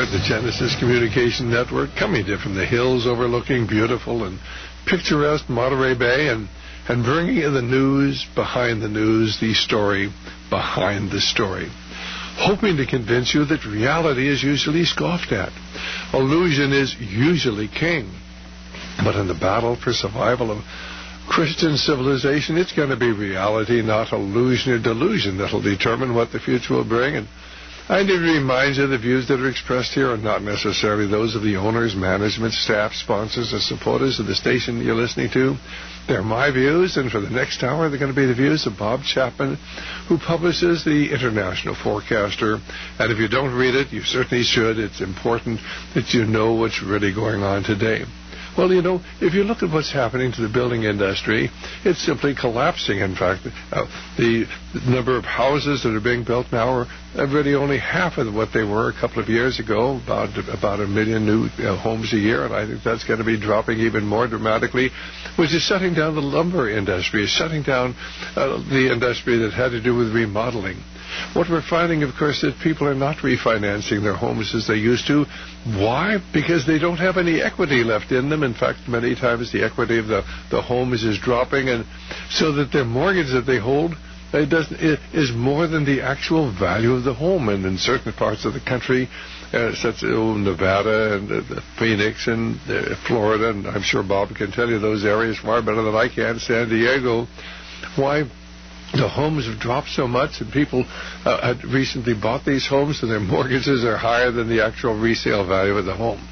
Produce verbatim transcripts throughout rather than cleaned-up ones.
We're the Genesis Communication Network, coming to you from the hills overlooking beautiful and picturesque Monterey Bay, and, and bringing you the news behind the news, the story behind the story. Hoping to convince you that reality is usually scoffed at. Illusion is usually king. But in the battle for survival of Christian civilization, it's going to be reality, not illusion or delusion, that'll determine what the future will bring. And I need to remind you the views that are expressed here are not necessarily those of the owners, management, staff, sponsors, and supporters of the station you're listening to. They're my views, and for the next hour, they're going to be the views of Bob Chapman, who publishes the International Forecaster. And if you don't read it, you certainly should. It's important that you know what's really going on today. Well, you know, if you look at what's happening to the building industry, it's simply collapsing. In fact, uh, the number of houses that are being built now are really only half of what they were a couple of years ago, about about a million new uh, homes a year, and I think that's going to be dropping even more dramatically, which is shutting down the lumber industry, is shutting down uh, the industry that had to do with remodeling. What we're finding, of course, is people are not refinancing their homes as they used to. Why? Because they don't have any equity left in them. In fact, many times the equity of the, the homes is dropping, and so that their mortgage that they hold it doesn't, it is more than the actual value of the home. And in certain parts of the country, uh, such as oh, Nevada and uh, Phoenix and uh, Florida, and I'm sure Bob can tell you those areas far better than I can, San Diego, why the homes have dropped so much, and people uh, had recently bought these homes, and their mortgages are higher than the actual resale value of the home.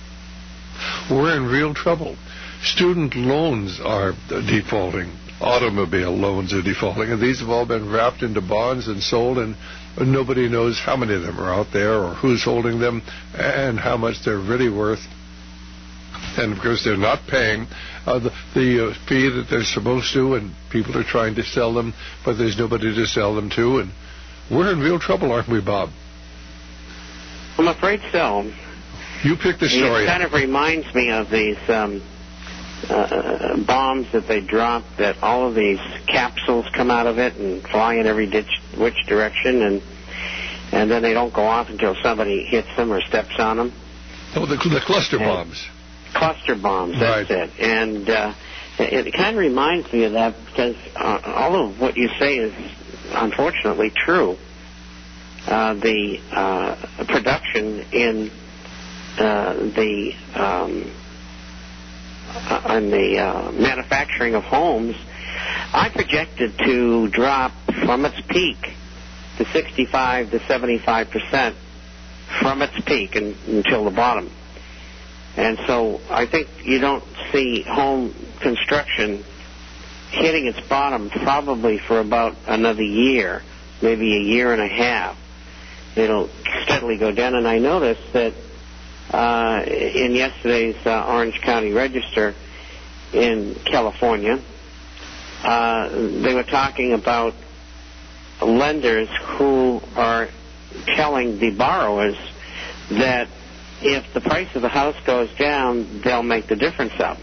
We're in real trouble. Student loans are defaulting. Automobile loans are defaulting, and these have all been wrapped into bonds and sold, and nobody knows how many of them are out there or who's holding them and how much they're really worth. And, of course, they're not paying uh, the, the uh, fee that they're supposed to, and people are trying to sell them, but there's nobody to sell them to. And we're in real trouble, aren't we, Bob? I'm afraid so. You picked the story. It kind of reminds me of these um, uh, bombs that they drop, that all of these capsules come out of it and fly in every ditch, which direction, and and then they don't go off until somebody hits them or steps on them. Oh, the, the cluster and, bombs. Cluster bombs, that's right. it. And uh, it, it kind of reminds me of that, because uh, all of what you say is unfortunately true. Uh, the uh, production in uh, the um, uh, in the uh, manufacturing of homes, I projected to drop from its peak to sixty-five to seventy-five percent from its peak in, until the bottom. And so I think you don't see home construction hitting its bottom probably for about another year, maybe a year and a half. It'll steadily go down. And I noticed that uh, in yesterday's uh, Orange County Register in California, uh, they were talking about lenders who are telling the borrowers that if the price of the house goes down, they'll make the difference up.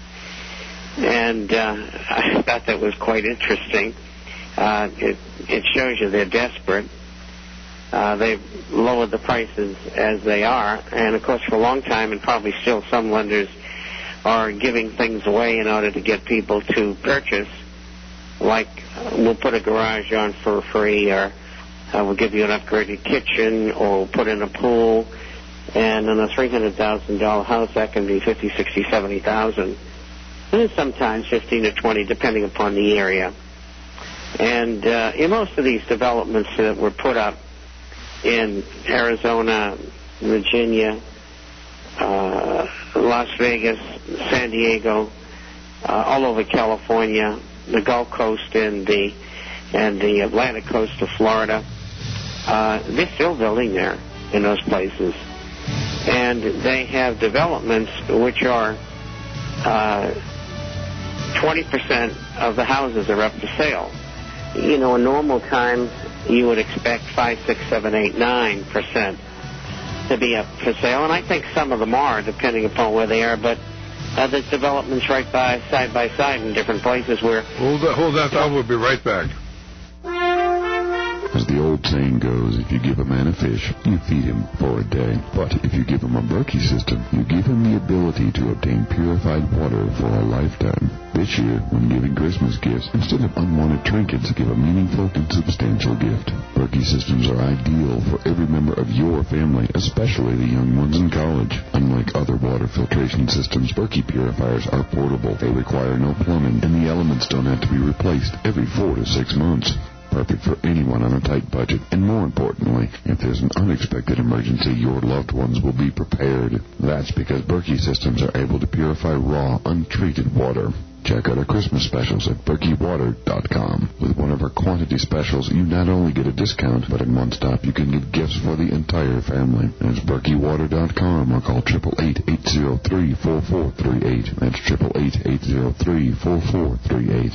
And uh, I thought that was quite interesting. Uh, it, it shows you they're desperate. Uh, they've lowered the prices as they are. And, of course, for a long time, and probably still some lenders are giving things away in order to get people to purchase, like uh, we'll put a garage on for free, or uh, we'll give you an upgraded kitchen, or we'll put in a pool. And on a three hundred thousand dollars house, that can be fifty, sixty, seventy thousand, and sometimes fifteen to twenty, depending upon the area. And uh, in most of these developments that were put up in Arizona, Virginia, uh, Las Vegas, San Diego, uh, all over California, the Gulf Coast, and the and the Atlantic coast of Florida, uh, they're still building there in those places. And they have developments which are uh, twenty percent of the houses are up for sale. You know, in normal times, you would expect five, six, seven, eight, nine percent to be up for sale. And I think some of them are, depending upon where they are. But uh, there's developments right by, side by side in different places where... Hold that, hold that thought. We'll be right back. As the old saying goes, if you give a man a fish, you feed him for a day. But if you give him a Berkey system, you give him the ability to obtain purified water for a lifetime. This year, when giving Christmas gifts, instead of unwanted trinkets, give a meaningful and substantial gift. Berkey systems are ideal for every member of your family, especially the young ones in college. Unlike other water filtration systems, Berkey purifiers are portable. They require no plumbing, and the elements don't have to be replaced every four to six months. Perfect for anyone on a tight budget. And more importantly, if there's an unexpected emergency, your loved ones will be prepared. That's because Berkey systems are able to purify raw, untreated water. Check out our Christmas specials at Berkey Water dot com. With one of our quantity specials, you not only get a discount, but in one stop you can get gifts for the entire family. That's Berkey Water dot com or call eight eight eight, eight oh three, four four three eight. That's eight eight eight, eight oh three, four four three eight.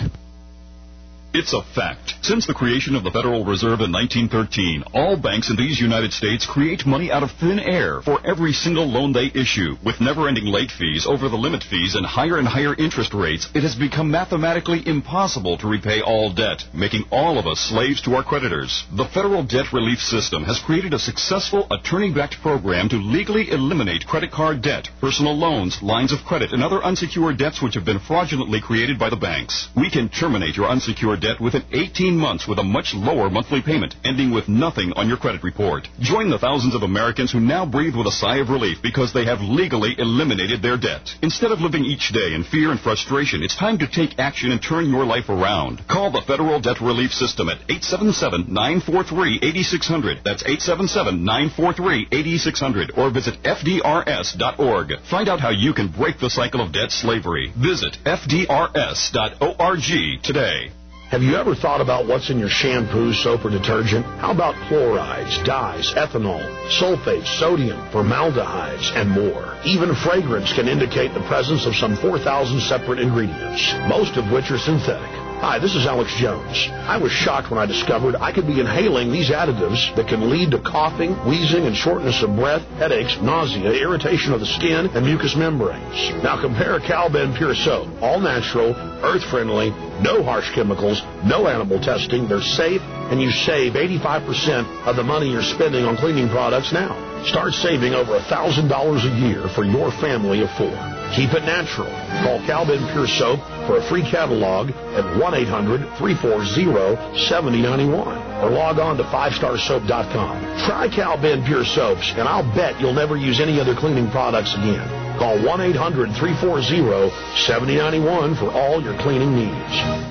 It's a fact. Since the creation of the Federal Reserve in nineteen thirteen, all banks in these United States create money out of thin air for every single loan they issue. With never-ending late fees, over-the-limit fees, and higher and higher interest rates, it has become mathematically impossible to repay all debt, making all of us slaves to our creditors. The Federal Debt Relief System has created a successful attorney-backed program to legally eliminate credit card debt, personal loans, lines of credit, and other unsecured debts which have been fraudulently created by the banks. We can terminate your unsecured debt within eighteen months with a much lower monthly payment, ending with nothing on your credit report. Join the thousands of Americans who now breathe with a sigh of relief because they have legally eliminated their debt. Instead of living each day in fear and frustration, it's time to take action and turn your life around. Call the Federal Debt Relief System at eight seven seven, nine four three, eight six zero zero. That's eight seven seven, nine four three, eight six zero zero. Or visit F D R S dot org. Find out how you can break the cycle of debt slavery. Visit F D R S dot org today. Have you ever thought about what's in your shampoo, soap, or detergent? How about chlorides, dyes, ethanol, sulfates, sodium, formaldehydes, and more? Even fragrance can indicate the presence of some four thousand separate ingredients, most of which are synthetic. Hi, this is Alex Jones. I was shocked when I discovered I could be inhaling these additives that can lead to coughing, wheezing, and shortness of breath, headaches, nausea, irritation of the skin, and mucous membranes. Now compare Cal-Ben Pure Soap. All natural, earth-friendly, no harsh chemicals, no animal testing. They're safe, and you save eighty-five percent of the money you're spending on cleaning products now. Start saving over one thousand dollars a year for your family of four. Keep it natural. Call Cal-Ben Pure Soap for a free catalog at one eight hundred, three four zero, seven oh nine one or log on to five star soap dot com. Try Cal-Ben Pure Soaps, and I'll bet you'll never use any other cleaning products again. Call one eight hundred, three four zero, seven oh nine one for all your cleaning needs.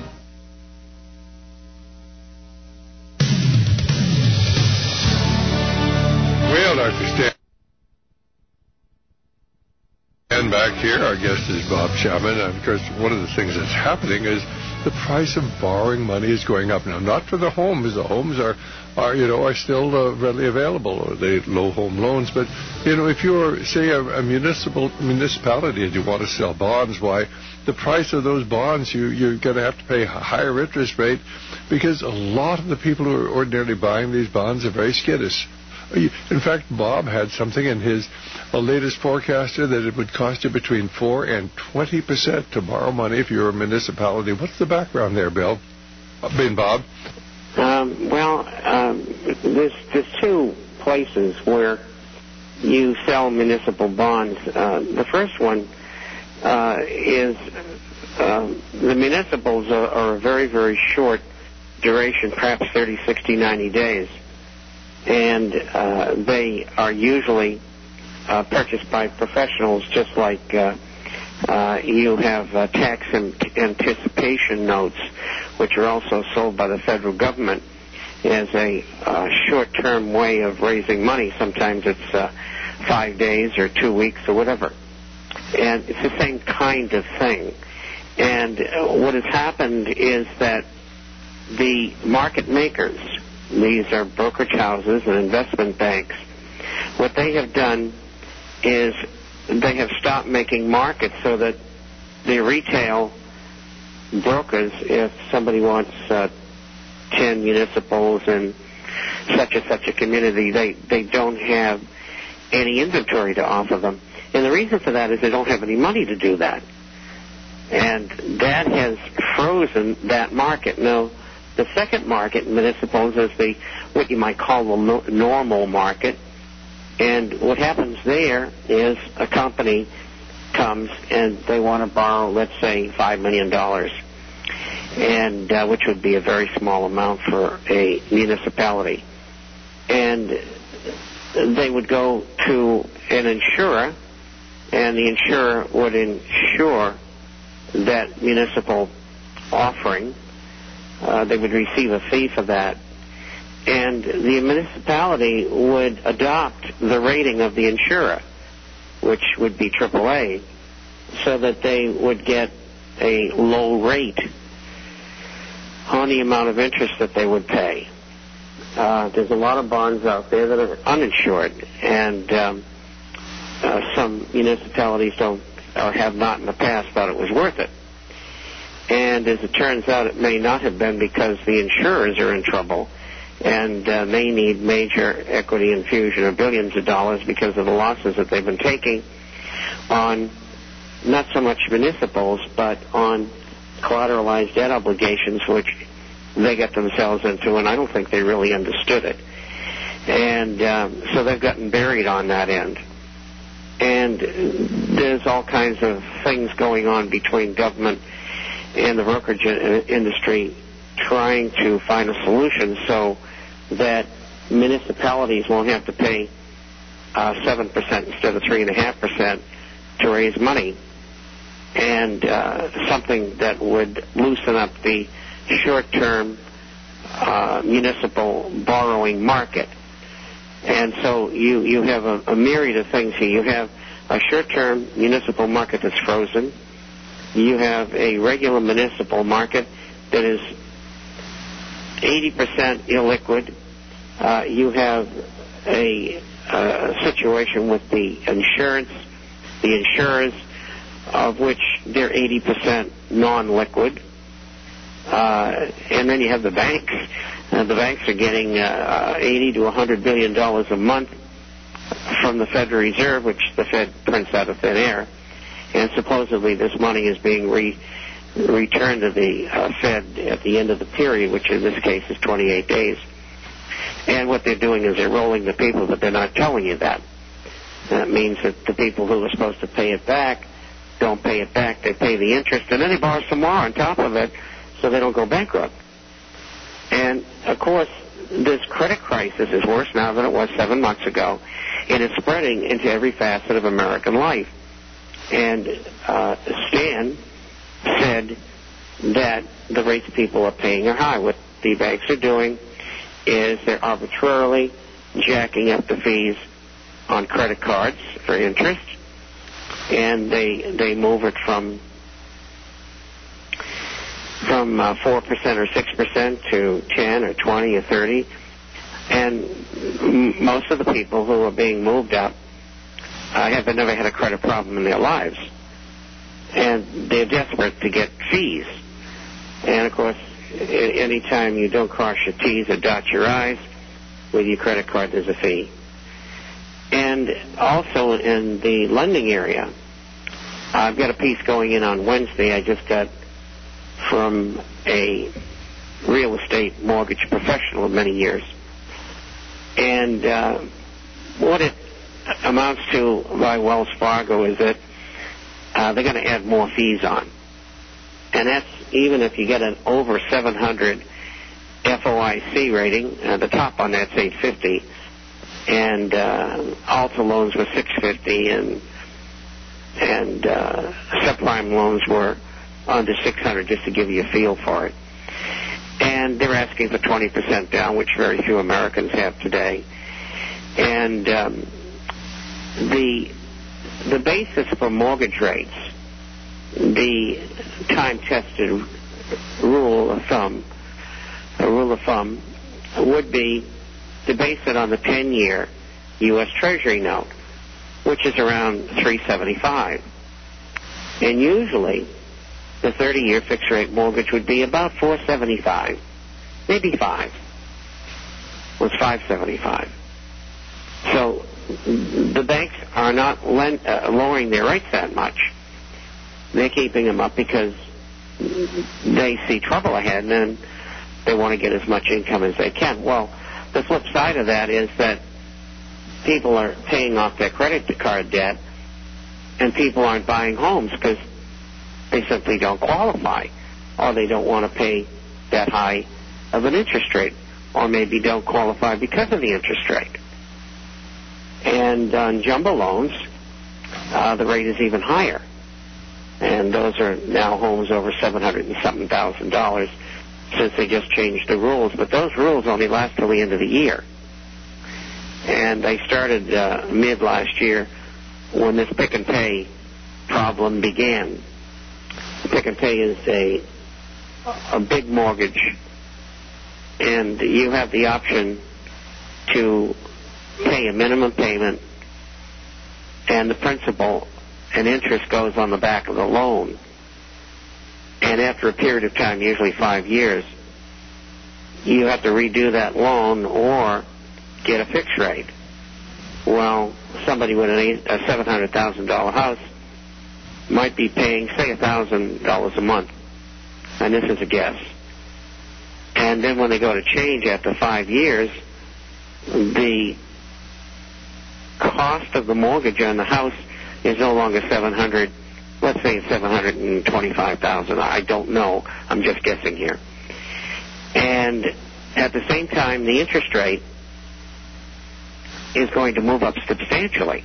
Well, Doctor Stan. And back here, our guest is Bob Chapman. And of course, one of the things that's happening is the price of borrowing money is going up now. Not for the homes; the homes are, are you know, are still uh, readily available, or they low home loans. But you know, if you're say a, a municipal municipality and you want to sell bonds, why the price of those bonds you you're going to have to pay a higher interest rate because a lot of the people who are ordinarily buying these bonds are very skittish. In fact, Bob had something in his uh, latest forecaster that it would cost you between four and twenty percent to borrow money if you're a municipality. What's the background there, Bill? Uh, Ben, Bob? Um, well, um, there's, there's two places where you sell municipal bonds. Uh, the first one uh, is uh, the municipals are, are a very, very short duration, perhaps thirty, sixty, ninety days. And uh, they are usually uh, purchased by professionals, just like uh, uh, you have uh, tax anticipation notes, which are also sold by the federal government as a uh, short-term way of raising money. Sometimes it's uh, five days or two weeks or whatever. And it's the same kind of thing. And uh, what has happened is that the market makers, these are brokerage houses and investment banks, what they have done is they have stopped making markets so that the retail brokers, if somebody wants uh, ten municipals in such and such a community, they, they don't have any inventory to offer them. And the reason for that is they don't have any money to do that. And that has frozen that market. Now, The second market in municipals is the what you might call the no- normal market. And what happens there is a company comes and they want to borrow, let's say, five million dollars, and uh, which would be a very small amount for a municipality. And they would go to an insurer, and the insurer would insure that municipal offering. Uh, they would receive a fee for that. And the municipality would adopt the rating of the insurer, which would be triple A, so that they would get a low rate on the amount of interest that they would pay. Uh, there's a lot of bonds out there that are uninsured, and um, uh, some municipalities don't or have not in the past thought it was worth it. And as it turns out, it may not have been because the insurers are in trouble, and uh, they need major equity infusion of billions of dollars because of the losses that they've been taking on not so much municipals, but on collateralized debt obligations, which they get themselves into, and I don't think they really understood it. And um, so they've gotten buried on that end. And there's all kinds of things going on between government and the brokerage industry trying to find a solution so that municipalities won't have to pay uh, seven percent instead of three point five percent to raise money, and uh, something that would loosen up the short-term uh, municipal borrowing market. And so you, you have a, a myriad of things here. You have a short-term municipal market that's frozen. You have a regular municipal market that is eighty percent illiquid. Uh, you have a, a situation with the insurance, the insurers, of which they're eighty percent non-liquid. Uh, and then you have the banks. Uh, the banks are getting uh, eighty to one hundred billion dollars a month from the Federal Reserve, which the Fed prints out of thin air. And supposedly this money is being re- returned to the uh, Fed at the end of the period, which in this case is twenty-eight days. And what they're doing is they're rolling the people, but they're not telling you that. That means that the people who are supposed to pay it back don't pay it back. They pay the interest, and then they borrow some more on top of it so they don't go bankrupt. And, of course, this credit crisis is worse now than it was seven months ago. It is spreading into every facet of American life. And uh, Stan said that the rates people are paying are high. What the banks are doing is they're arbitrarily jacking up the fees on credit cards for interest, and they they move it from from uh, four percent or six percent to ten or twenty or thirty. And m- most of the people who are being moved up uh, have never had a credit problem in their lives. And they're desperate to get fees. And, of course, any time you don't cross your T's or dot your I's with your credit card, there's a fee. And also in the lending area, I've got a piece going in on Wednesday I just got from a real estate mortgage professional of many years. And uh, what it amounts to by Wells Fargo is that uh, they're going to add more fees on. And that's even if you get an over seven hundred F O I C rating. Uh, the top on that's eight fifty. And uh, Alta loans were six fifty, and and uh, subprime loans were under six hundred, just to give you a feel for it. And they're asking for twenty percent down, which very few Americans have today. And um, the the basis for mortgage rates, the time-tested rule of thumb, a rule of thumb, would be to base it on the ten-year U S Treasury note, which is around three seventy-five. And usually, the thirty-year fixed-rate mortgage would be about four seventy-five, maybe five. Well, it's five seventy-five. So the banks are not lend, uh, lowering their rates that much. They're keeping them up because they see trouble ahead, and they want to get as much income as they can. Well, the flip side of that is that people are paying off their credit card debt, and people aren't buying homes because they simply don't qualify, or they don't want to pay that high of an interest rate, or maybe don't qualify because of the interest rate. And on jumbo loans, uh, the rate is even higher. And those are now homes over seven hundred and something thousand dollars since they just changed the rules. But those rules only last till the end of the year. And they started uh, mid last year when this pick and pay problem began. Pick and pay is a a big mortgage, and you have the option to pay a minimum payment, and the principal and interest goes on the back of the loan. And after a period of time, usually five years, you have to redo that loan or get a fixed rate. Well, somebody with an eight, a seven hundred thousand dollars house might be paying, say, one thousand dollars a month. And this is a guess. And then when they go to change after five years, the cost of the mortgage on the house is no longer seven hundred. Let's say it's seven hundred and twenty-five thousand. I don't know. I'm just guessing here. And at the same time, the interest rate is going to move up substantially.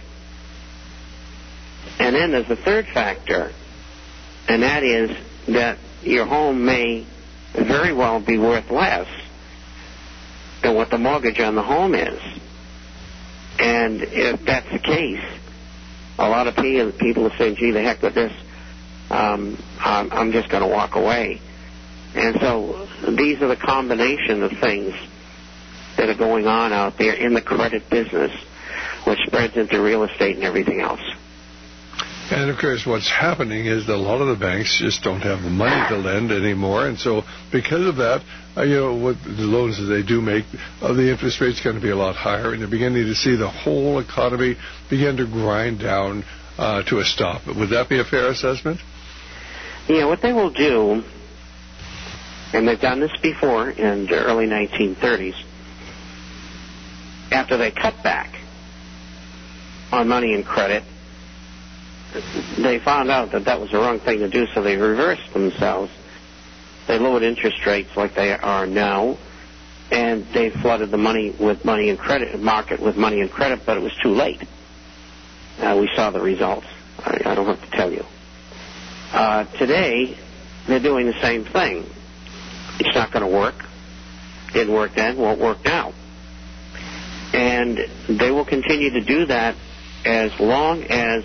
And then there's a third factor, and that is that your home may very well be worth less than what the mortgage on the home is. And if that's the case, a lot of people will say, gee, the heck with this, um, I'm, I'm just going to walk away. And so these are the combination of things that are going on out there in the credit business, which spreads into real estate and everything else. And, of course, what's happening is that a lot of the banks just don't have the money to lend anymore. And so because of that, uh, you know, what the loans that they do make, uh, the interest rate's going to be a lot higher. And they're beginning to see the whole economy begin to grind down uh, to a stop. Would that be a fair assessment? Yeah, what they will do, and they've done this before in the early nineteen thirties, after they cut back on money and credit, they found out that that was the wrong thing to do, so they reversed themselves. They lowered interest rates like they are now, and they flooded the money with money and credit market with money and credit, but it was too late. Uh, we saw the results. I, I don't have to tell you. Uh, today, they're doing the same thing. It's not going to work. Didn't work then, won't work now. And they will continue to do that as long as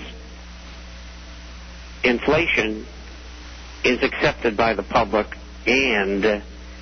inflation is accepted by the public and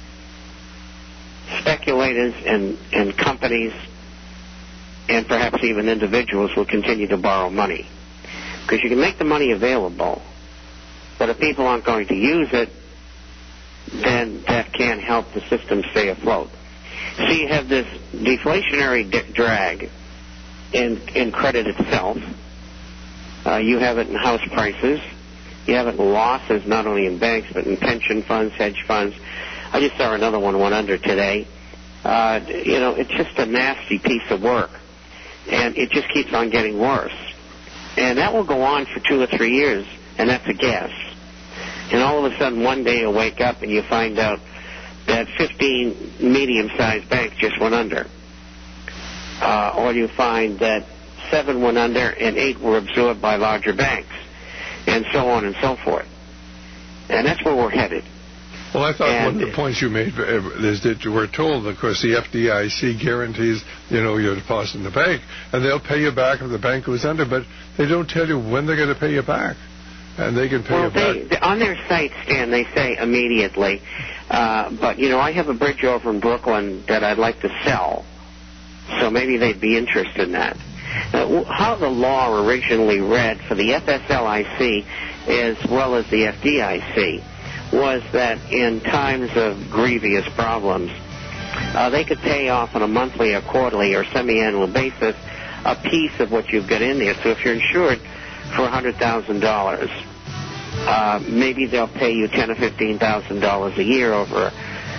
speculators and, and companies and perhaps even individuals will continue to borrow money. Because you can make the money available, but if people aren't going to use it, then that can't help the system stay afloat. So you have this deflationary d- drag in, in credit itself. Uh, you have it in house prices. You have it in losses, not only in banks, but in pension funds, hedge funds. I just saw another one went under today. Uh, you know, it's just a nasty piece of work. And it just keeps on getting worse. And that will go on for two or three years, and that's a guess. And all of a sudden, one day you'll wake up and you find out that fifteen medium-sized banks just went under. Uh, or you find that seven went under and eight were absorbed by larger banks, and so on and so forth. And that's where we're headed. Well, I thought and one of the points you made is that you were told, of course, the F D I C guarantees, you know, your deposit in the bank, and they'll pay you back if the bank goes under, but they don't tell you when they're going to pay you back. And they can pay well, you back. They, they, on their site, Stan, they say immediately. Uh, but, you know, I have a bridge over in Brooklyn that I'd like to sell, so maybe they'd be interested in that. Uh, how the law originally read for the F S L I C as well as the F D I C was that in times of grievous problems, uh, they could pay off on a monthly or quarterly or semi-annual basis a piece of what you've got in there. So if you're insured for one hundred thousand dollars, uh, maybe they'll pay you ten thousand dollars or fifteen thousand dollars a year over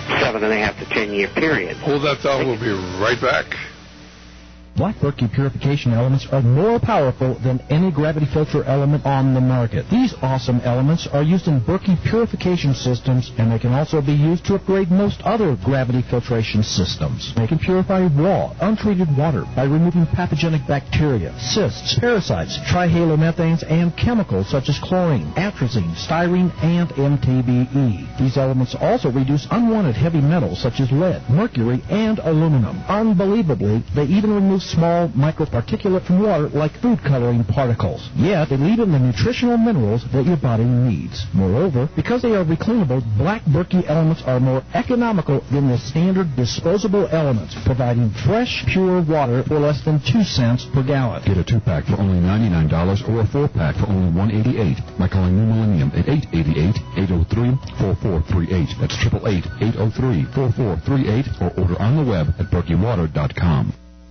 seven and a half to ten year period. Hold that thought. We'll be right back. Black Berkey purification elements are more powerful than any gravity filter element on the market. These awesome elements are used in Berkey purification systems, and they can also be used to upgrade most other gravity filtration systems. They can purify raw, untreated water by removing pathogenic bacteria, cysts, parasites, trihalomethanes, and chemicals such as chlorine, atrazine, styrene, and M T B E. These elements also reduce unwanted heavy metals such as lead, mercury, and aluminum. Unbelievably, they even remove small microparticulate from water like food coloring particles. Yet, they leave in the nutritional minerals that your body needs. Moreover, because they are reclaimable, Black Berkey elements are more economical than the standard disposable elements, providing fresh, pure water for less than two cents per gallon. Get a two-pack for only ninety-nine dollars or a four-pack for only one hundred eighty-eight dollars by calling New Millennium at eight eight eight, eight oh three, four four three eight. That's eight eight eight, eight oh three, four four three eight or order on the web at berkey water dot com.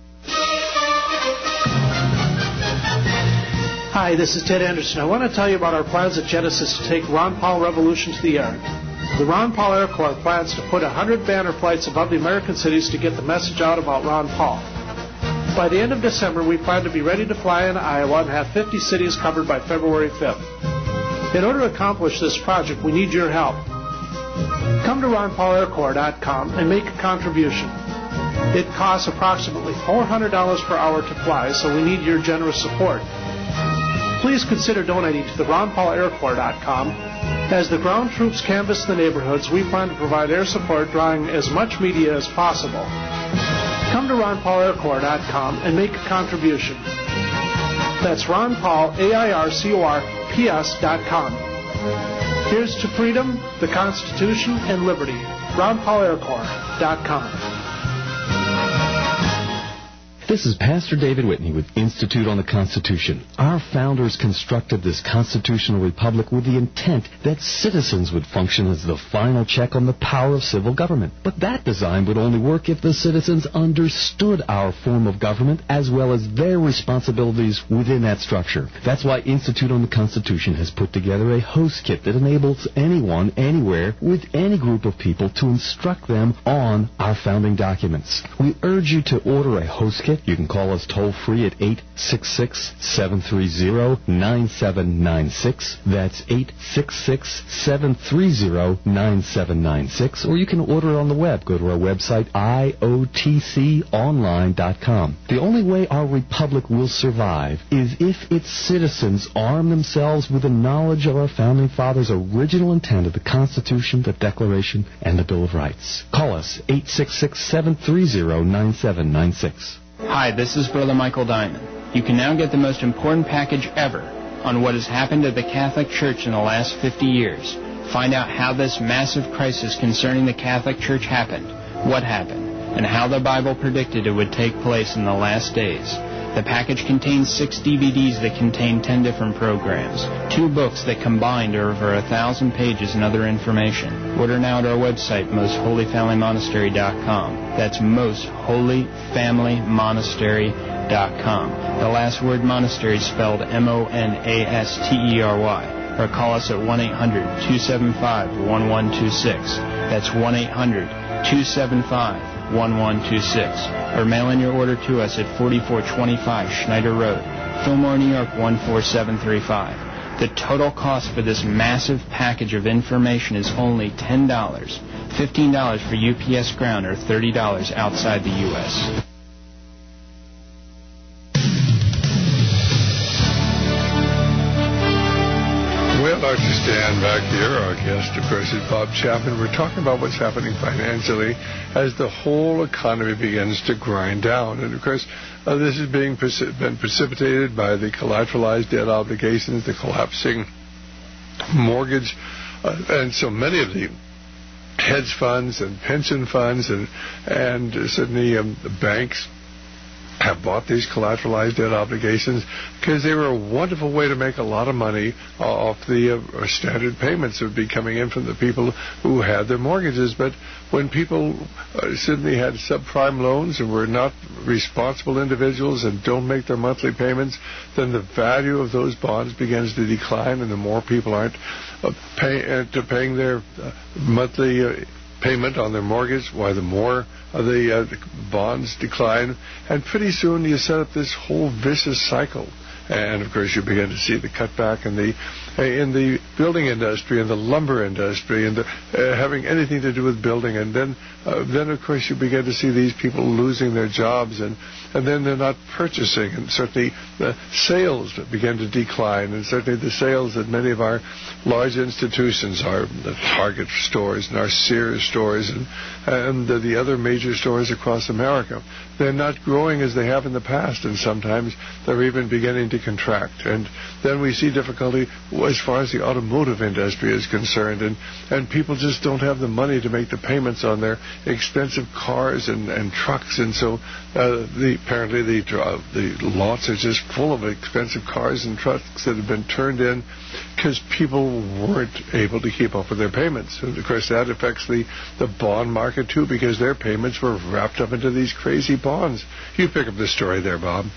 Hi, this is Ted Anderson. I want to tell you about our plans at Genesis to take Ron Paul Revolution to the air. The Ron Paul Air Corps plans to put one hundred banner flights above the American cities to get the message out about Ron Paul. By the end of December, we plan to be ready to fly in Iowa and have fifty cities covered by February fifth. In order to accomplish this project, we need your help. Come to ron paul air corps dot com and make a contribution. It costs approximately four hundred dollars per hour to fly, so we need your generous support. Please consider donating to the ron paul air corps dot com. As the ground troops canvass the neighborhoods, we plan to provide air support, drawing as much media as possible. Come to ron paul air corps dot com and make a contribution. That's Ron Paul, A I R C O R P S dot com. Here's to freedom, the Constitution, and liberty. ron paul air corps dot com. This is Pastor David Whitney with Institute on the Constitution. Our founders constructed this constitutional republic with the intent that citizens would function as the final check on the power of civil government. But that design would only work if the citizens understood our form of government as well as their responsibilities within that structure. That's why Institute on the Constitution has put together a host kit that enables anyone, anywhere, with any group of people to instruct them on our founding documents. We urge you to order a host kit. You can call us toll-free at eight six six, seven three zero, nine seven nine six. That's eight six six, seven three zero, nine seven nine six. Or you can order it on the web. Go to our website, I O T C online dot com. The only way our republic will survive is if its citizens arm themselves with the knowledge of our Founding Fathers' original intent of the Constitution, the Declaration, and the Bill of Rights. Call us, eight six six, seven three zero, nine seven nine six. Hi, this is Brother Michael Diamond. You can now get the most important package ever on what has happened to the Catholic Church in the last fifty years. Find out how this massive crisis concerning the Catholic Church happened, what happened, and how the Bible predicted it would take place in the last days. The package contains six D V Ds that contain ten different programs, two books that combined are over a thousand pages and other information. Order now at our website, most holy family monastery dot com. That's most holy family monastery dot com. The last word monastery is spelled M O N A S T E R Y. Or call us at one eight hundred, two seven five, one one two six. That's one eight hundred, two seven five, one one two six. Or mail in your order to us at forty-four twenty-five Schneider Road, Fillmore, New York one four seven three five. The total cost for this massive package of information is only ten dollars. fifteen dollars for U P S ground or thirty dollars outside the U S Well, Doctor Stan back here, our guest, of course, is Bob Chapman. We're talking about what's happening financially as the whole economy begins to grind down. And, of course, uh, this is being precip- been precipitated by the collateralized debt obligations, the collapsing mortgage, uh, and so many of the hedge funds and pension funds and, and uh, certainly um, the banks have bought these collateralized debt obligations because they were a wonderful way to make a lot of money off the uh, standard payments that would be coming in from the people who had their mortgages. But when people uh, suddenly had subprime loans and were not responsible individuals and don't make their monthly payments, then the value of those bonds begins to decline, and the more people aren't uh, pay, uh, to paying their uh, monthly uh, payment on their mortgage, why the more uh, the, uh, the bonds decline, and pretty soon you set up this whole vicious cycle. And of course, you begin to see the cutback in the in the building industry and the lumber industry and the, uh, having anything to do with building. And then, uh, then of course, you begin to see these people losing their jobs, and, and then they're not purchasing. And certainly, the sales begin to decline. And certainly, the sales at many of our large institutions, our the Target stores and our Sears stores and and the, the other major stores across America, they're not growing as they have in the past. And sometimes they're even beginning to contract. And then we see difficulty as far as the automotive industry is concerned, and, and people just don't have the money to make the payments on their expensive cars and, and trucks, and so uh, the, apparently the, uh, the lots are just full of expensive cars and trucks that have been turned in because people weren't able to keep up with their payments. And of course that affects the, the bond market too, because their payments were wrapped up into these crazy bonds. You pick up this story there, Bob.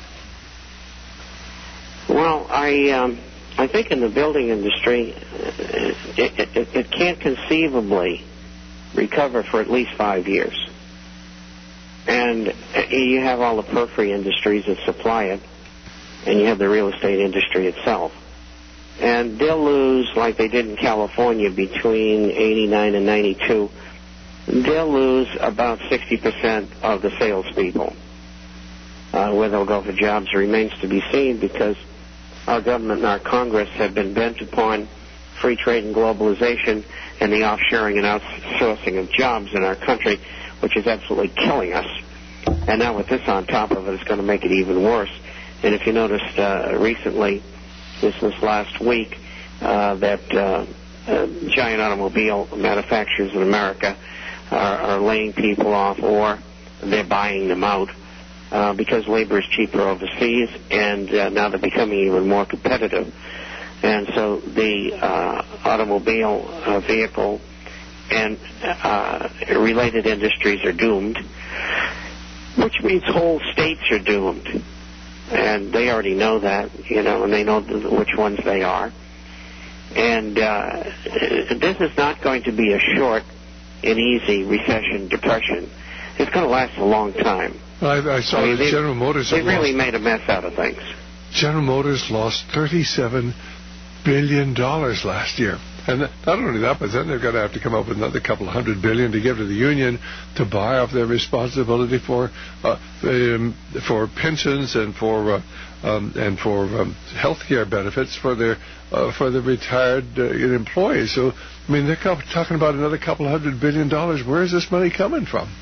Well, I um, I think in the building industry, it, it, it can't conceivably recover for at least five years. And you have all the periphery industries that supply it, and you have the real estate industry itself. And they'll lose, like they did in California between eighty-nine and ninety-two, they'll lose about sixty percent of the salespeople. Uh, where they'll go for jobs remains to be seen, because our government and our Congress have been bent upon free trade and globalization and the offshoring and outsourcing of jobs in our country, which is absolutely killing us. And now with this on top of it, it's going to make it even worse. And if you noticed uh, recently, this was last week, uh, that uh, uh, giant automobile manufacturers in America are, are laying people off, or they're buying them out. Uh, because labor is cheaper overseas, and uh, now they're becoming even more competitive. And so the uh, automobile uh, vehicle and uh, related industries are doomed, which means whole states are doomed. And they already know that, you know, and they know th- which ones they are. And uh, this is not going to be a short and easy recession, depression. It's going to last a long time. I, I saw I mean, that General Motors... They really lost, made a mess out of things. General Motors lost thirty-seven billion dollars last year. And not only that, but then they're going to have to come up with another couple of hundred billion to give to the union to buy off their responsibility for uh, um, for pensions and for uh, um, and for um, health care benefits for their uh, for the retired uh, employees. So, I mean, they're talking about another couple of hundred billion dollars. Where is this money coming from?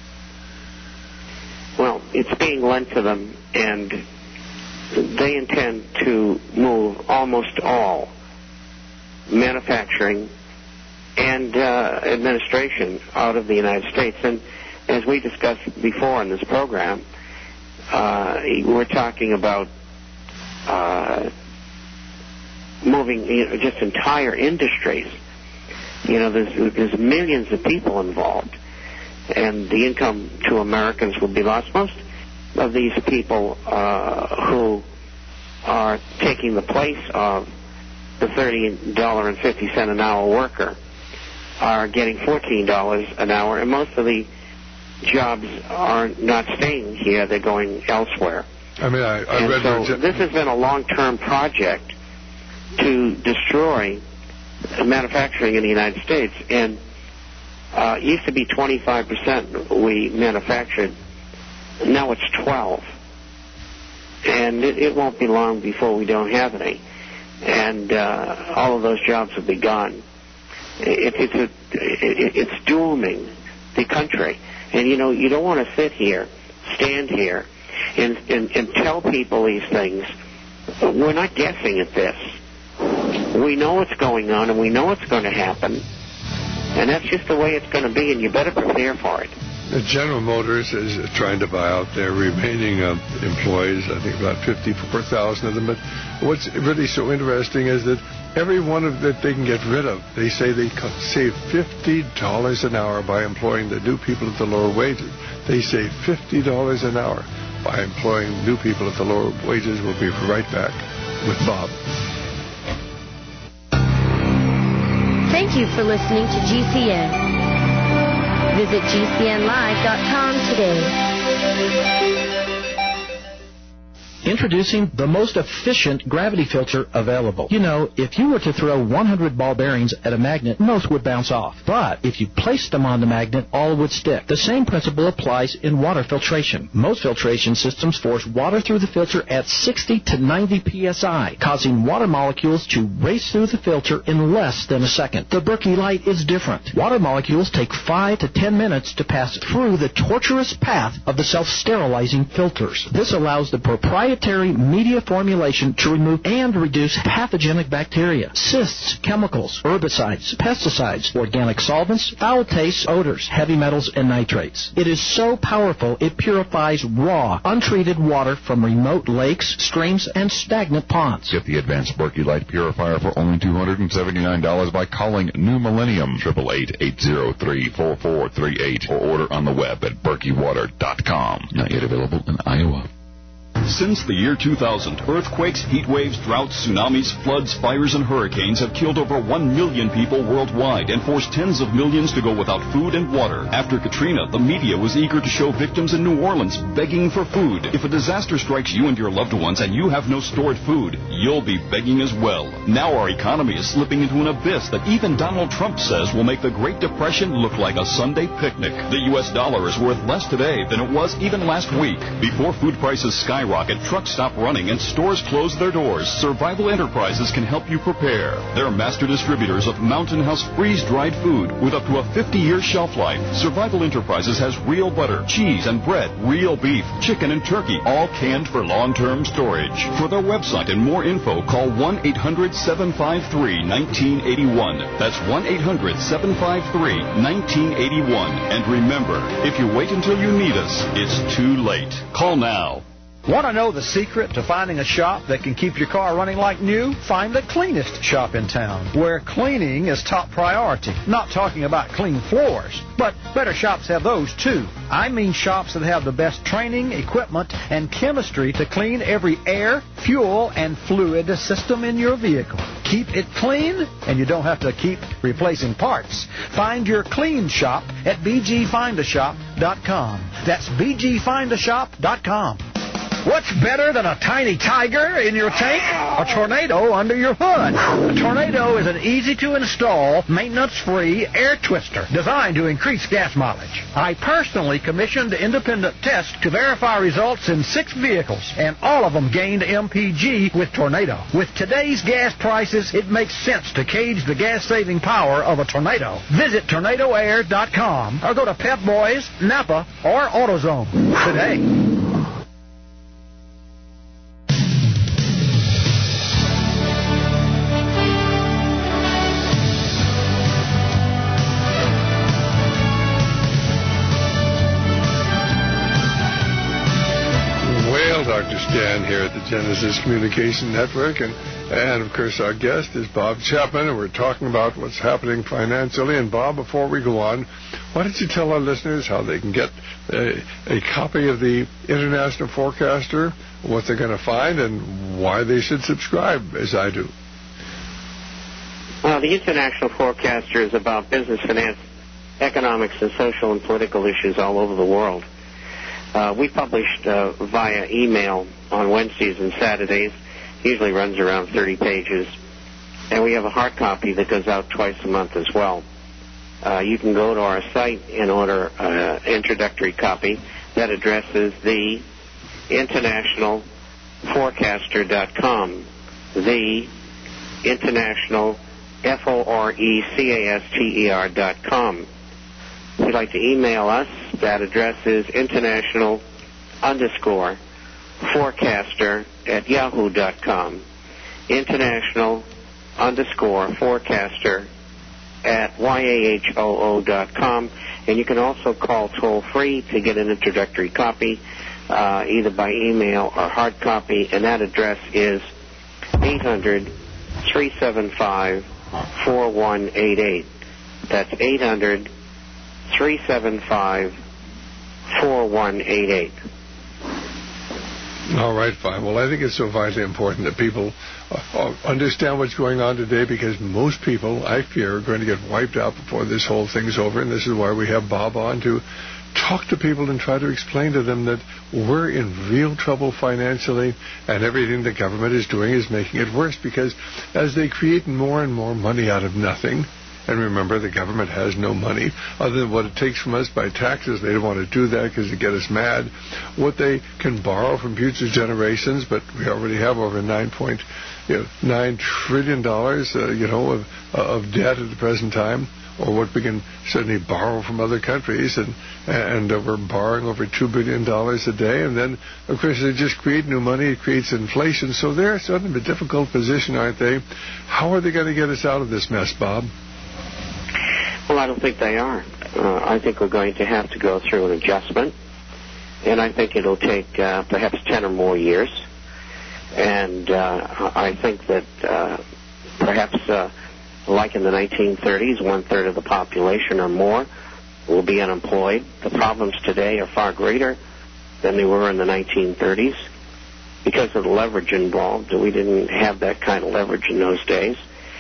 Well, it's being lent to them, and they intend to move almost all manufacturing and uh, administration out of the United States. And as we discussed before in this program, uh, we're talking about uh, moving, you know, just entire industries. You know, there's, there's millions of people involved, and the income to Americans will be lost. Most of these people uh, who are taking the place of the thirty dollars and fifty cents an hour worker are getting fourteen dollars an hour, and most of the jobs are not staying here. They're going elsewhere. I mean, I, I and read... so Re- this has been a long-term project to destroy manufacturing in the United States, and uh, it used to be twenty-five percent we manufactured. Now it's twelve, and it, it won't be long before we don't have any, and uh, all of those jobs will be gone. It, it's a, it, it's dooming the country, and you know you don't want to sit here, stand here, and, and, and tell people these things. We're not guessing at this. We know what's going on, and we know what's going to happen, and that's just the way it's going to be, and you better prepare for it. General Motors is trying to buy out their remaining uh, employees, I think about fifty-four thousand of them. But what's really so interesting is that every one of that they can get rid of, they say they save fifty dollars an hour by employing the new people at the lower wages. They save fifty dollars an hour by employing new people at the lower wages. We'll be right back with Bob. Thank you for listening to G C N. Visit G C N live dot com today. Introducing the most efficient gravity filter available. You know, if you were to throw one hundred ball bearings at a magnet, most would bounce off. But if you placed them on the magnet, all would stick. The same principle applies in water filtration. Most filtration systems force water through the filter at sixty to ninety P S I, causing water molecules to race through the filter in less than a second. The Berkey Light is different. Water molecules take five to ten minutes to pass through the tortuous path of the self-sterilizing filters. This allows the proprietary media formulation to remove and reduce pathogenic bacteria, cysts, chemicals, herbicides, pesticides, organic solvents, foul tastes, odors, heavy metals, and nitrates. It is so powerful it purifies raw, untreated water from remote lakes, streams, and stagnant ponds. Get the advanced Berkey Light Purifier for only two hundred seventy-nine dollars by calling New Millennium, eight eight eight, eight zero three, four four three eight, or order on the web at berkey water dot com. Not yet available in Iowa. Since the year two thousand, earthquakes, heat waves, droughts, tsunamis, floods, fires, and hurricanes have killed over one million people worldwide and forced tens of millions to go without food and water. After Katrina, the media was eager to show victims in New Orleans begging for food. If a disaster strikes you and your loved ones and you have no stored food, you'll be begging as well. Now our economy is slipping into an abyss that even Donald Trump says will make the Great Depression look like a Sunday picnic. The U S dollar is worth less today than it was even last week. Before food prices skyrocket, Rocket, trucks stop running, and stores close their doors, Survival Enterprises can help you prepare. They're master distributors of Mountain House freeze-dried food with up to a fifty-year shelf life. Survival Enterprises has real butter, cheese, and bread, real beef, chicken, and turkey, all canned for long-term storage. For their website and more info, call one eight hundred, seven five three, one nine eight one. That's one eight hundred, seven five three, one nine eight one. And remember, if you wait until you need us, it's too late. Call now. Want to know the secret to finding a shop that can keep your car running like new? Find the cleanest shop in town, where cleaning is top priority. Not talking about clean floors, but better shops have those too. I mean shops that have the best training, equipment, and chemistry to clean every air, fuel, and fluid system in your vehicle. Keep it clean, and you don't have to keep replacing parts. Find your clean shop at b g find a shop dot com. That's b g find a shop dot com. What's better than a tiny tiger in your tank? A tornado under your hood. A tornado is an easy-to-install, maintenance-free air twister designed to increase gas mileage. I personally commissioned independent tests to verify results in six vehicles, and all of them gained M P G with Tornado. With today's gas prices, it makes sense to gauge the gas-saving power of a tornado. Visit tornado air dot com or go to Pep Boys, Napa, or AutoZone today. Doctor Stan here at the Genesis Communication Network, and, and of course our guest is Bob Chapman, and we're talking about what's happening financially. And Bob, before we go on, why don't you tell our listeners how they can get a, a copy of the International Forecaster, what they're going to find, and why they should subscribe, as I do. Well, the International Forecaster is about business, finance, economics, and social and political issues all over the world. Uh, we published uh, via email on Wednesdays and Saturdays. Usually runs around thirty pages. And we have a hard copy that goes out twice a month as well. Uh, you can go to our site and order an uh, introductory copy. That address is the international forecaster dot com. The International, F O R E C A S T E R dot com. If you'd like to email us, that address is international underscore forecaster at yahoo dot com. International underscore forecaster at yahoo dot com. And you can also call toll free to get an introductory copy, uh, either by email or hard copy. And that address is eight hundred, three seven five, four one eight eight. That's eight hundred, three seven five, four one eight eight. All right, fine. Well, I think it's so vitally important that people uh, understand what's going on today, because most people, I fear, are going to get wiped out before this whole thing's over, and this is why we have Bob on to talk to people and try to explain to them that we're in real trouble financially, and everything the government is doing is making it worse, because as they create more and more money out of nothing, and remember, the government has no money other than what it takes from us by taxes. They don't want to do that because they get us mad. What they can borrow from future generations, but we already have over nine point nine trillion dollars, uh, you know, of, of debt at the present time, or what we can certainly borrow from other countries, and and uh, we're borrowing over two billion dollars a day, and then, of course, they just create new money. It creates inflation. So they're sort of in a difficult position, aren't they? How are they going to get us out of this mess, Bob? Well, I don't think they are. Uh, I think we're going to have to go through an adjustment, and I think it'll take uh, perhaps ten or more years. And uh, I think that uh, perhaps, uh, like in the nineteen thirties, one-third of the population or more will be unemployed. The problems today are far greater than they were in the nineteen thirties because of the leverage involved. We didn't have that kind of leverage in those days.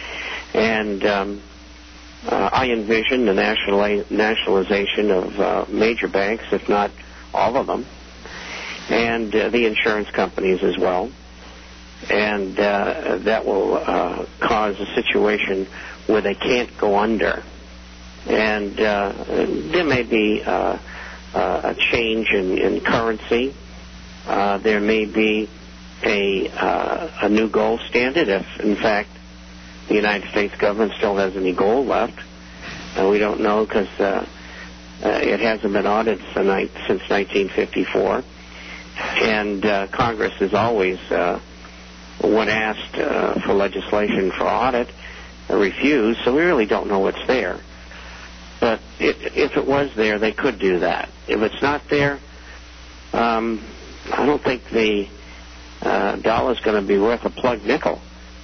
And Um, Uh, I envision the national nationalization of uh, major banks, if not all of them, and uh, the insurance companies as well. And uh, that will uh, cause a situation where they can't go under. And uh, there may be uh, uh, a change in, in currency. Uh, there may be a, uh, a new gold standard if, in fact, the United States government still has any gold left. Uh, we don't know because uh, uh, it hasn't been audited since nineteen fifty-four. And uh, Congress has always, uh, when asked uh, for legislation for audit, uh, refused, so we really don't know what's there. But if, if it was there, they could do that. If it's not there, um, I don't think the uh, dollar's going to be worth a plug nickel.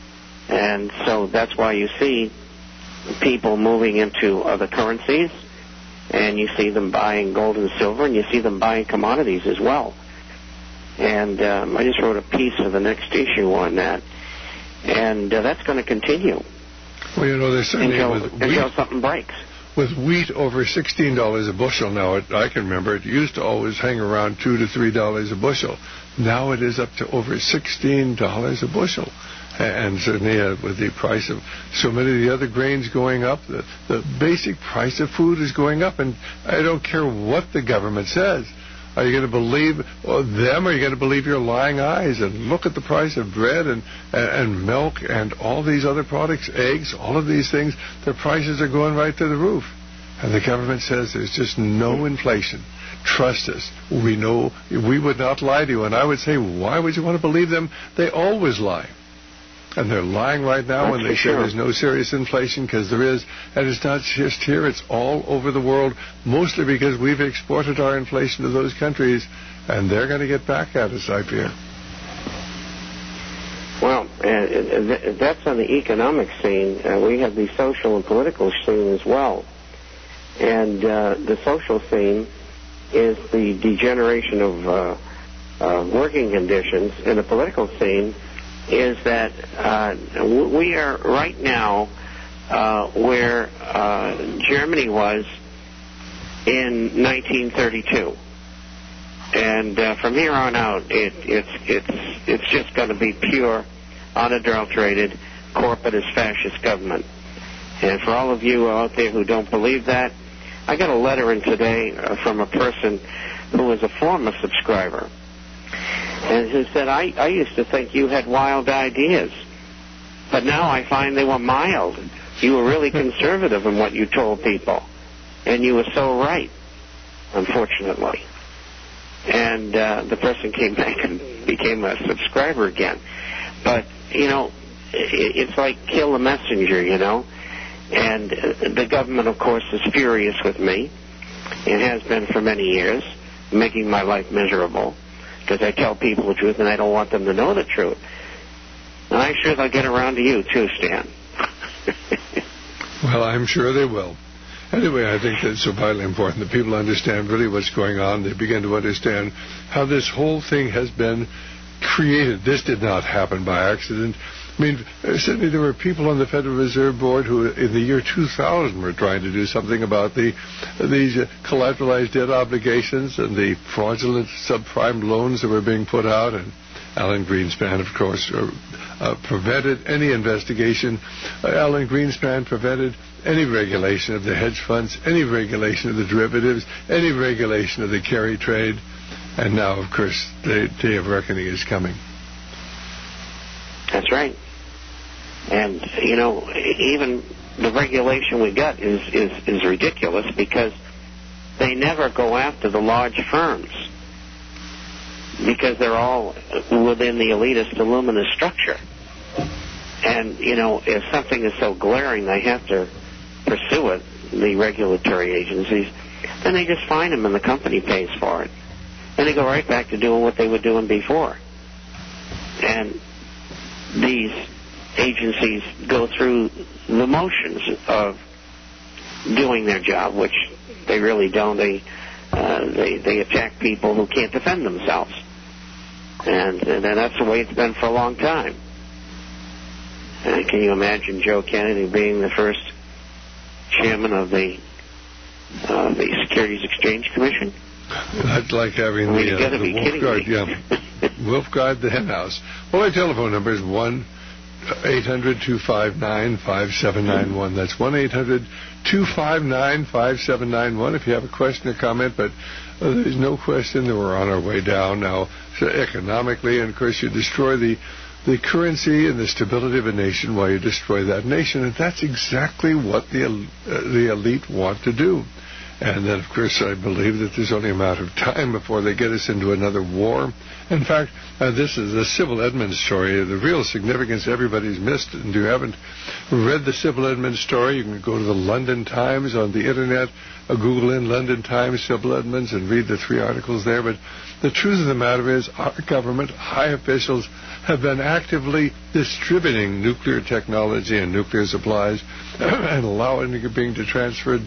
And so that's why you see people moving into other currencies, and you see them buying gold and silver, and you see them buying commodities as well. And um, I just wrote a piece for the next issue on that, and uh, that's going to continue. Well, you know, there's certainly until, with until wheat, something breaks. With wheat over sixteen dollars a bushel now, it, I can remember it used to always hang around two to three dollars a bushel. Now it is up to over sixteen dollars a bushel. And certainly uh, with the price of so many of the other grains going up, the, the basic price of food is going up. And I don't care what the government says. Are you going to believe them, or are you going to believe your lying eyes? And look at the price of bread and, and, and milk and all these other products, eggs, all of these things. Their prices are going right to the roof. And the government says there's just no inflation. Trust us. We know we would not lie to you. And I would say, why would you want to believe them? They always lie. And they're lying right now That's when they say sure. there's no serious inflation, because there is. And it's not just here, it's all over the world, mostly because we've exported our inflation to those countries, and they're going to get back at us, I fear. Well, uh, that's on the economic scene. Uh, we have the social and political scene as well. And uh, the social scene is the degeneration of uh, uh, working conditions. And the political scene is that uh, we are right now uh, where uh, Germany was in nineteen thirty-two, and uh, from here on out, it, it's it's it's just going to be pure, unadulterated, corporatist fascist government. And for all of you out there who don't believe that, I got a letter in today uh, from a person who was a former subscriber, and who said, I, I used to think you had wild ideas, but now I find they were mild. You were really conservative in what you told people, and you were so right, unfortunately. And uh, the person came back and became a subscriber again. But, you know, it, it's like kill the messenger, you know. And uh, the government, of course, is furious with me. It has been for many years, making my life miserable, because I tell people the truth and I don't want them to know the truth. And I'm sure they'll get around to you too, Stan. Well, I'm sure they will. Anyway, I think that's so vitally important that people understand really what's going on. They begin to understand how this whole thing has been created. This did not happen by accident. I mean, certainly there were people on the Federal Reserve Board who, in the year two thousand, were trying to do something about the these uh, collateralized debt obligations and the fraudulent subprime loans that were being put out. And Alan Greenspan, of course, uh, uh, prevented any investigation. Uh, Alan Greenspan prevented any regulation of the hedge funds, any regulation of the derivatives, any regulation of the carry trade. And now, of course, the day of reckoning is coming. That's right. And, you know, even the regulation we got is, is, is ridiculous because they never go after the large firms because they're all within the elitist Illuminist structure. And, you know, if something is so glaring they have to pursue it, the regulatory agencies, then they just fine them and the company pays for it. And they go right back to doing what they were doing before. And these agencies go through the motions of doing their job, which they really don't. They uh, they, they attack people who can't defend themselves. And, and that's the way it's been for a long time. Uh, can you imagine Joe Kennedy being the first chairman of the uh, the Securities Exchange Commission? That's like having I mean, the, uh, the wolf guard, yeah, wolf guard the hen house. Well, my telephone number is one eight hundred two five nine five seven nine one. That's one eight hundred two five nine five seven nine one. If you have a question or comment, but uh, there's no question that we're on our way down now, so economically, and of course you destroy the the currency and the stability of a nation while you destroy that nation, and that's exactly what the uh, the elite want to do. And then, of course, I believe that there's only a matter of time before they get us into another war. In fact, uh, this is the Sybil Edmonds story. The real significance everybody's missed. And if you haven't read the Sybil Edmonds story, you can go to the London Times on the Internet, uh, Google in London Times, Sybil Edmonds, and read the three articles there. But the truth of the matter is our government, high officials, have been actively distributing nuclear technology and nuclear supplies and allowing it being to transferred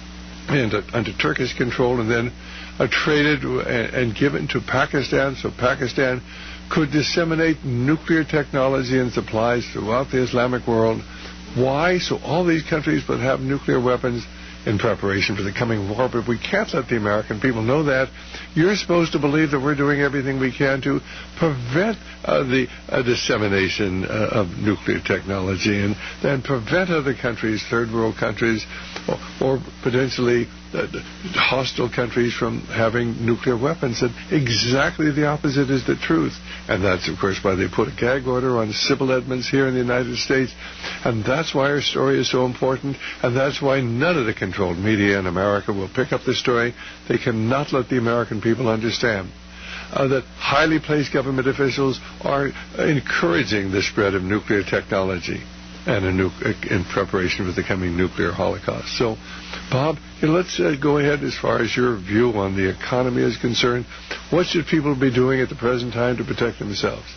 into, under Turkish control and then uh, traded and, and given to Pakistan so Pakistan could disseminate nuclear technology and supplies throughout the Islamic world. Why? So all these countries would have nuclear weapons in preparation for the coming war, but we can't let the American people know that. You're supposed to believe that we're doing everything we can to prevent uh, the uh, dissemination uh, of nuclear technology and then prevent other countries, third world countries, or, or potentially uh, hostile countries from having nuclear weapons. And exactly the opposite is the truth. And that's, of course, why they put a gag order on Sybil Edmonds here in the United States. And that's why our story is so important. And that's why none of the controlled media in America will pick up the story. They cannot let the American people understand uh, that highly placed government officials are encouraging the spread of nuclear technology and a nu- in preparation for the coming nuclear holocaust. So, Bob, you know, let's uh, go ahead as far as your view on the economy is concerned. What should people be doing at the present time to protect themselves?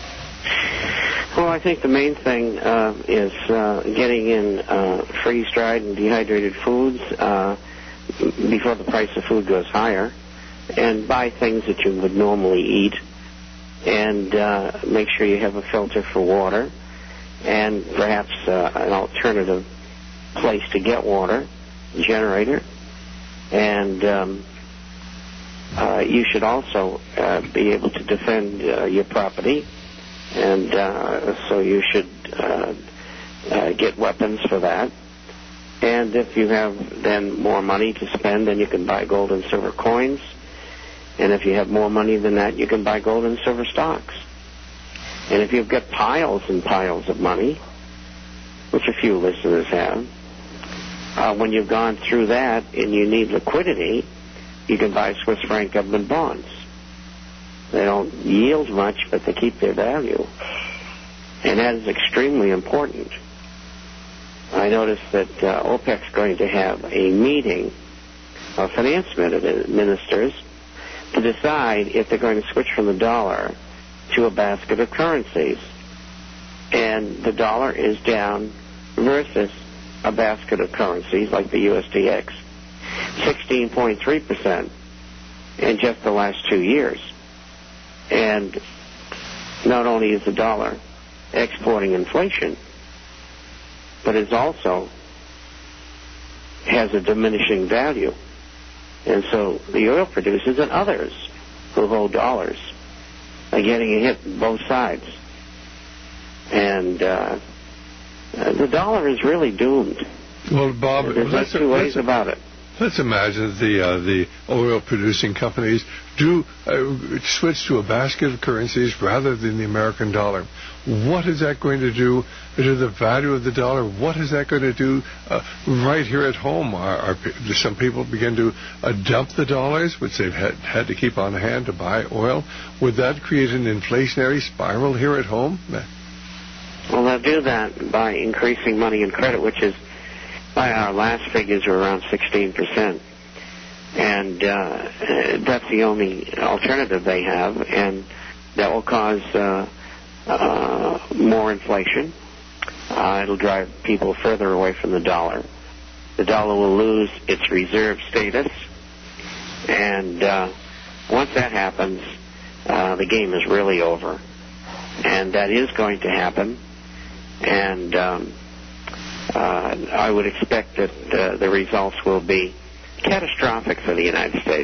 Well, I think the main thing uh, is uh, getting in uh, freeze-dried and dehydrated foods uh, before the price of food goes higher, and buy things that you would normally eat, and uh, make sure you have a filter for water, and perhaps uh, an alternative place to get water, generator, and um, uh, you should also uh, be able to defend uh, your property. And uh, so you should uh, uh, get weapons for that. And if you have then more money to spend, then you can buy gold and silver coins. And if you have more money than that, you can buy gold and silver stocks. And if you've got piles and piles of money, which a few listeners have, uh, when you've gone through that and you need liquidity, you can buy Swiss franc government bonds. They don't yield much, but they keep their value. And that is extremely important. I noticed that uh, OPEC's going to have a meeting of finance ministers to decide if they're going to switch from the dollar to a basket of currencies. And the dollar is down versus a basket of currencies like the U S D X, sixteen point three percent in just the last two years. And not only is the dollar exporting inflation, but it also has a diminishing value. And so the oil producers and others who hold dollars are getting a hit on both sides. And uh, the dollar is really doomed. Well, Bob, there's no two ways about it. Let's imagine the uh, the oil-producing companies do uh, switch to a basket of currencies rather than the American dollar. What is that going to do to the value of the dollar? What is that going to do uh, right here at home? Are, are some people begin to uh, dump the dollars, which they've had, had to keep on hand to buy oil? Would that create an inflationary spiral here at home? Well, they'll do that by increasing money in credit, which is, by our last figures, are around sixteen percent. And uh, that's the only alternative they have, and that will cause uh, uh, more inflation. Uh, it'll drive people further away from the dollar. The dollar will lose its reserve status, and uh, once that happens, uh, the game is really over. And that is going to happen, and um, uh, I would expect that uh, the results will be catastrophic for the United States.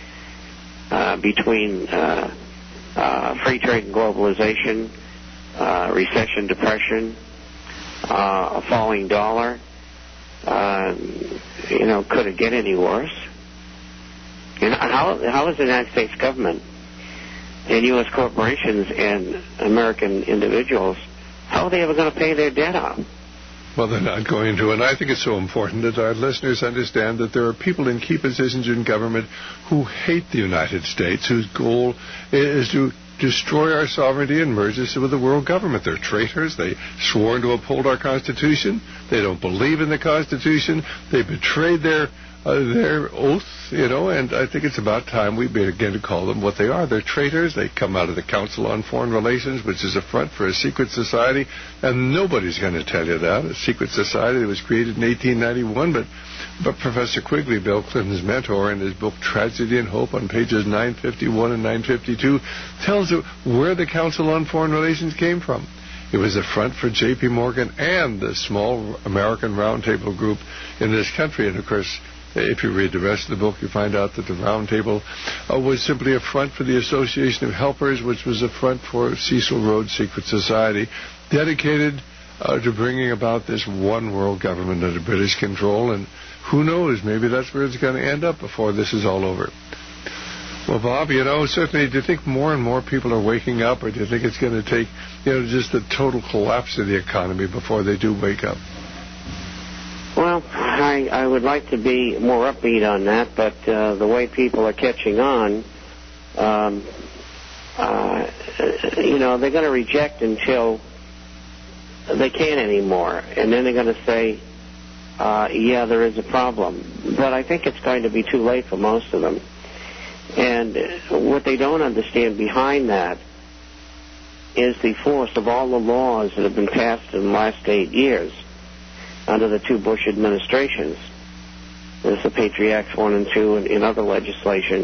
Uh, between uh, uh, free trade and globalization, uh, recession, depression, uh, a falling dollar, uh, you know, could it get any worse? You know, how, how is the United States government and U S corporations and American individuals, how are they ever going to pay their debt off? Well, they're not going to, and I think it's so important that our listeners understand that there are people in key positions in government who hate the United States, whose goal is to destroy our sovereignty and merge us with the world government. They're traitors. They swore to uphold our Constitution. They don't believe in the Constitution. They betrayed their uh, their oath, you know, and I think it's about time we begin to call them what they are. They're traitors. They come out of the Council on Foreign Relations, which is a front for a secret society, and nobody's going to tell you that. A secret society that was created in eighteen ninety-one, but, but Professor Quigley, Bill Clinton's mentor, in his book Tragedy and Hope on pages nine fifty-one and nine fifty-two, tells you where the Council on Foreign Relations came from. It was a front for J P. Morgan and the small American Roundtable group in this country. And, of course, if you read the rest of the book, you find out that the Roundtable uh, was simply a front for the Association of Helpers, which was a front for Cecil Rhodes' secret society, dedicated uh, to bringing about this one world government under British control. And who knows, maybe that's where it's going to end up before this is all over. Well, Bob, you know, certainly, do you think more and more people are waking up, or do you think it's going to take, you know, just the total collapse of the economy before they do wake up? Well, I, I would like to be more upbeat on that, but uh, the way people are catching on, um, uh, you know, they're going to reject until they can't anymore, and then they're going to say, uh, yeah, there is a problem. But I think it's going to be too late for most of them. And what they don't understand behind that is the force of all the laws that have been passed in the last eight years under the two Bush administrations. There's the Patriot Acts one and two and, and other legislation,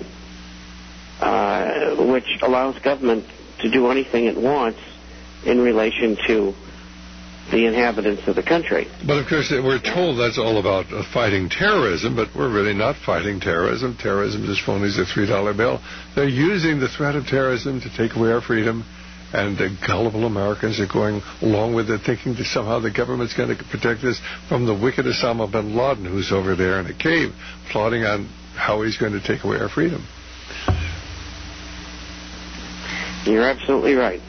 uh, which allows government to do anything it wants in relation to the inhabitants of the country. But, of course, we're told that's all about uh, fighting terrorism, but we're really not fighting terrorism. Terrorism is phony as a three dollar bill. They're using the threat of terrorism to take away our freedom, and the gullible Americans are going along with it, thinking that somehow the government's going to protect us from the wicked Osama bin Laden, who's over there in a cave, plotting on how he's going to take away our freedom. You're absolutely right.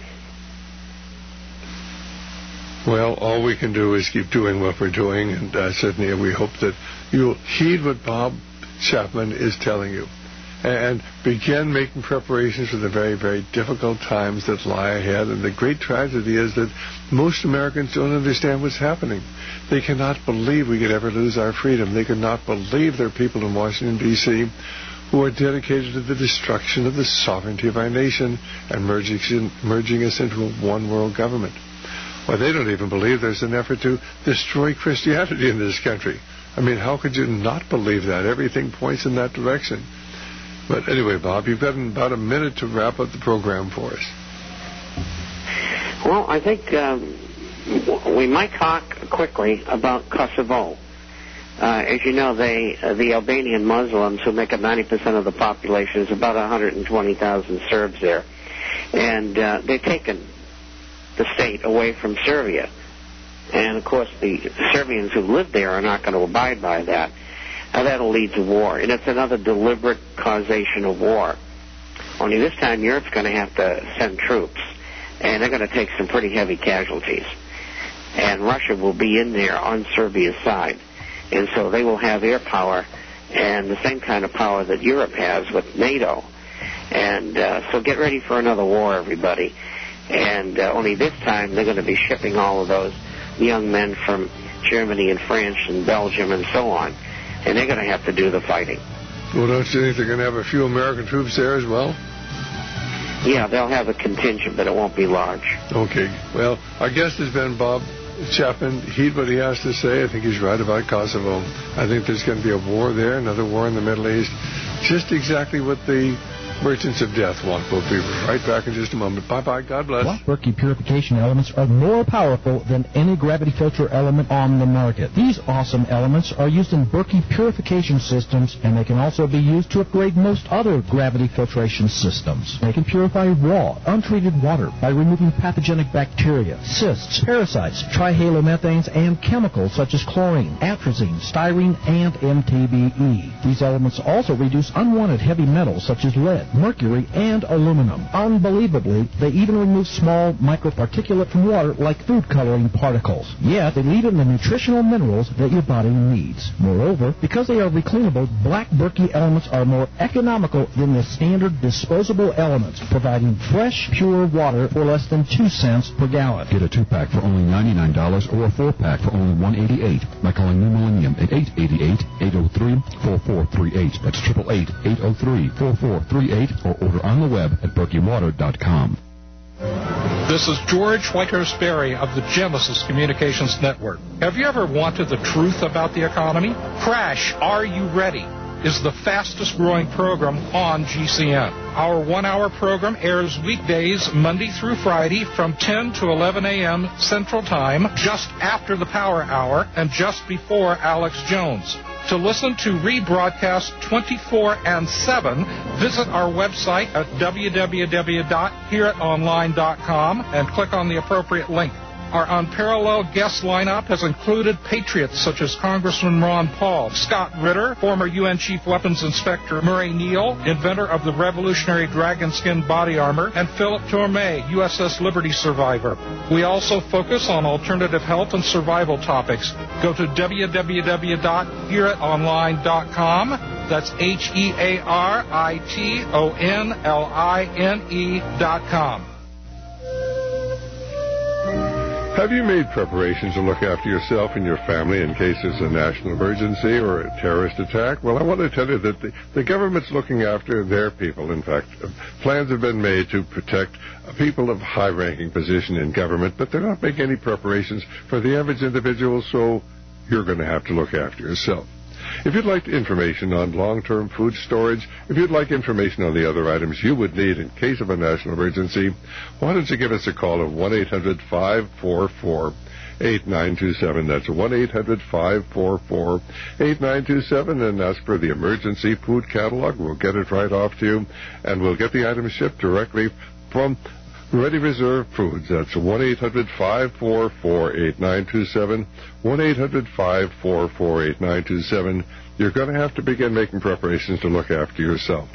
Well, all we can do is keep doing what we're doing, and uh, certainly we hope that you'll heed what Bob Chapman is telling you and begin making preparations for the very, very difficult times that lie ahead. And the great tragedy is that most Americans don't understand what's happening. They cannot believe we could ever lose our freedom. They cannot believe there are people in Washington, D C who are dedicated to the destruction of the sovereignty of our nation and merging, merging us into a one-world government. Well, they don't even believe there's an effort to destroy Christianity in this country. I mean, how could you not believe that? Everything points in that direction. But anyway, Bob, you've got about a minute to wrap up the program for us. Well, I think um, we might talk quickly about Kosovo. Uh, as you know, they uh, the Albanian Muslims, who make up ninety percent of the population, is about one hundred twenty thousand Serbs there. And uh, they've taken the state away from Serbia. And, of course, the Serbians who live there are not going to abide by that. Now, that'll lead to war. And it's another deliberate causation of war. Only this time, Europe's going to have to send troops. And they're going to take some pretty heavy casualties. And Russia will be in there on Serbia's side. And so they will have air power and the same kind of power that Europe has with NATO. And uh, so get ready for another war, everybody. And uh, only this time they're going to be shipping all of those young men from Germany and France and Belgium and so on. And they're going to have to do the fighting. Well, don't you think they're going to have a few American troops there as well? Yeah, they'll have a contingent, but it won't be large. Okay. Well, our guest has been Bob Chapman. Heed what he has to say. I think he's right about Kosovo. I think there's going to be a war there, another war in the Middle East. Just exactly what the merchants of death want. We'll be right back in just a moment. Bye-bye. God bless. Black Berkey purification elements are more powerful than any gravity filter element on the market. These awesome elements are used in Berkey purification systems, and they can also be used to upgrade most other gravity filtration systems. They can purify raw, untreated water by removing pathogenic bacteria, cysts, parasites, trihalomethanes, and chemicals such as chlorine, atrazine, styrene, and M T B E. These elements also reduce unwanted heavy metals such as lead, mercury, and aluminum. Unbelievably, they even remove small microparticulate from water like food coloring particles. Yet, they leave in the nutritional minerals that your body needs. Moreover, because they are recleanable, Black Berkey elements are more economical than the standard disposable elements, providing fresh, pure water for less than two cents per gallon. Get a two-pack for only ninety-nine dollars or a four-pack for only one hundred eighty-eight dollars by calling New Millennium at eight eight eight, eight oh three, four four three eight. That's eight eight eight, eight oh three, four four three eight. Or order on the web at berkey water dot com. This is George Whitehurst Berry of the Genesis Communications Network. Have you ever wanted the truth about the economy? Crash, Are You Ready? Is the fastest growing program on G C N. Our one-hour program airs weekdays Monday through Friday from ten to eleven a.m. Central Time, just after the Power Hour and just before Alex Jones. To listen to rebroadcast twenty-four and seven, visit our website at w w w dot hear it online dot com and click on the appropriate link. Our unparalleled guest lineup has included patriots such as Congressman Ron Paul, Scott Ritter, former U N Chief Weapons Inspector Murray Neal, inventor of the revolutionary dragon skin body armor, and Philip Tourmay, U S S Liberty survivor. We also focus on alternative health and survival topics. Go to w w w dot hear it online dot com. That's H E A R I T O N L I N E dot com. Have you made preparations to look after yourself and your family in case there's a national emergency or a terrorist attack? Well, I want to tell you that the, the government's looking after their people. In fact, plans have been made to protect people of high-ranking position in government, but they're not making any preparations for the average individual, so you're going to have to look after yourself. If you'd like information on long-term food storage, if you'd like information on the other items you would need in case of a national emergency, why don't you give us a call at one eight hundred, five four four, eight nine two seven. That's one eight hundred, five four four, eight nine two seven, and ask for the emergency food catalog. We'll get it right off to you, and we'll get the items shipped directly from Ready Reserve Foods. That's one eight hundred, five four four, eight nine two seven, one eight hundred, five four four, eight nine two seven. You're going to have to begin making preparations to look after yourself.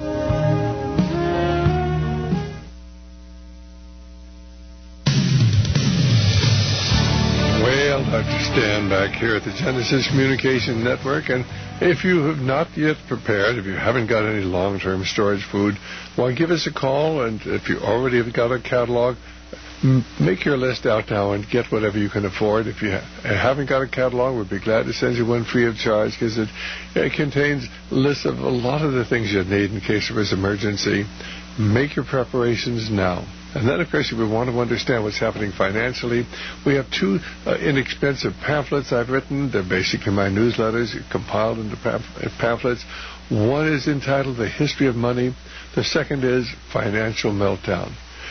Well, Doctor Stan back here at the Genesis Communication Network, and if you have not yet prepared, if you haven't got any long-term storage food, well, give us a call, and if you already have got a catalog, make your list out now and get whatever you can afford. If you ha- haven't got a catalog, we'd be glad to send you one free of charge, because it, it contains lists of a lot of the things you need in case there is an emergency. Make your preparations now. And then, of course, if we want to understand what's happening financially, we have two uh, inexpensive pamphlets I've written. They're basically my newsletters compiled into pamphlets. One is entitled The History of Money. The second is Financial Meltdown.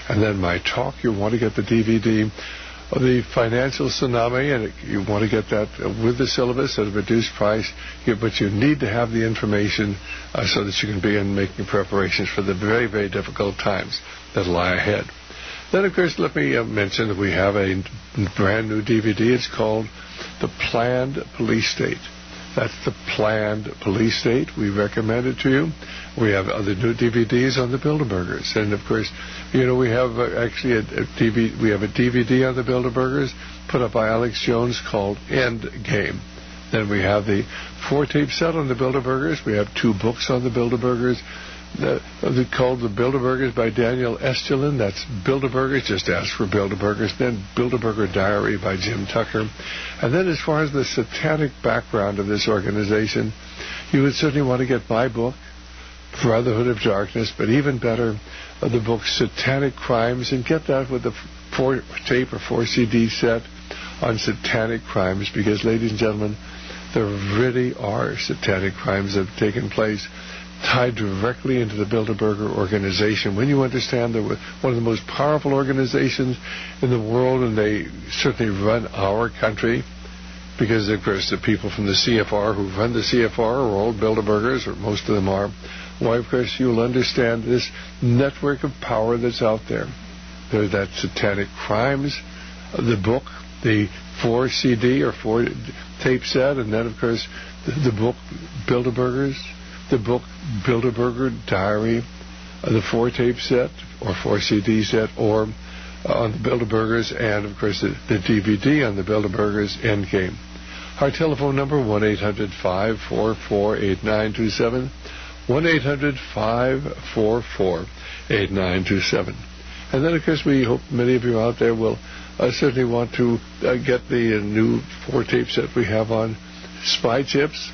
And then my talk, you want to get the D V D of the Financial Tsunami, and it, you want to get that with the syllabus at a reduced price, you, but you need to have the information uh, so that you can begin making preparations for the very, very difficult times that lie ahead. Then, of course, let me uh, mention that we have a brand new D V D. It's called The Planned Police State. That's The Planned Police State. We recommend it to you. We have other new D V Ds on the Bilderbergers. And, of course, you know, we have uh, actually a, a D V D, we have a D V D on the Bilderbergers put up by Alex Jones called End Game. Then we have the four-tape set on the Bilderbergers. We have two books on the Bilderbergers. The, they're called The Bilderbergers by Daniel Estulin. That's Bilderbergers. Just ask for Bilderbergers. Then Bilderberger Diary by Jim Tucker. And then as far as the satanic background of this organization, you would certainly want to get my book, Brotherhood of Darkness, but even better, uh, the book Satanic Crimes, and get that with the four-tape or four-C D set on satanic crimes, because, ladies and gentlemen, there really are satanic crimes that have taken place tied directly into the Bilderberger organization. When you understand they're one of the most powerful organizations in the world, and they certainly run our country, because, of course, the people from the C F R who run the C F R are all Bilderbergers, or most of them are. Why, of course, you'll understand this network of power that's out there. There's that Satanic Crimes, the book, the four C D or four tape set, and then, of course, the, the book Bilderbergers, the book Bilderberger Diary, uh, the four tape set or four C D set, or uh, on the Bilderbergers, and, of course, the, the D V D on the Bilderbergers Endgame. Our telephone number, one eight hundred, five four four, eight nine two seven, one eight hundred, five four four, eight nine two seven. And then, of course, we hope many of you out there will uh, certainly want to uh, get the uh, new four-tape set we have on spy chips,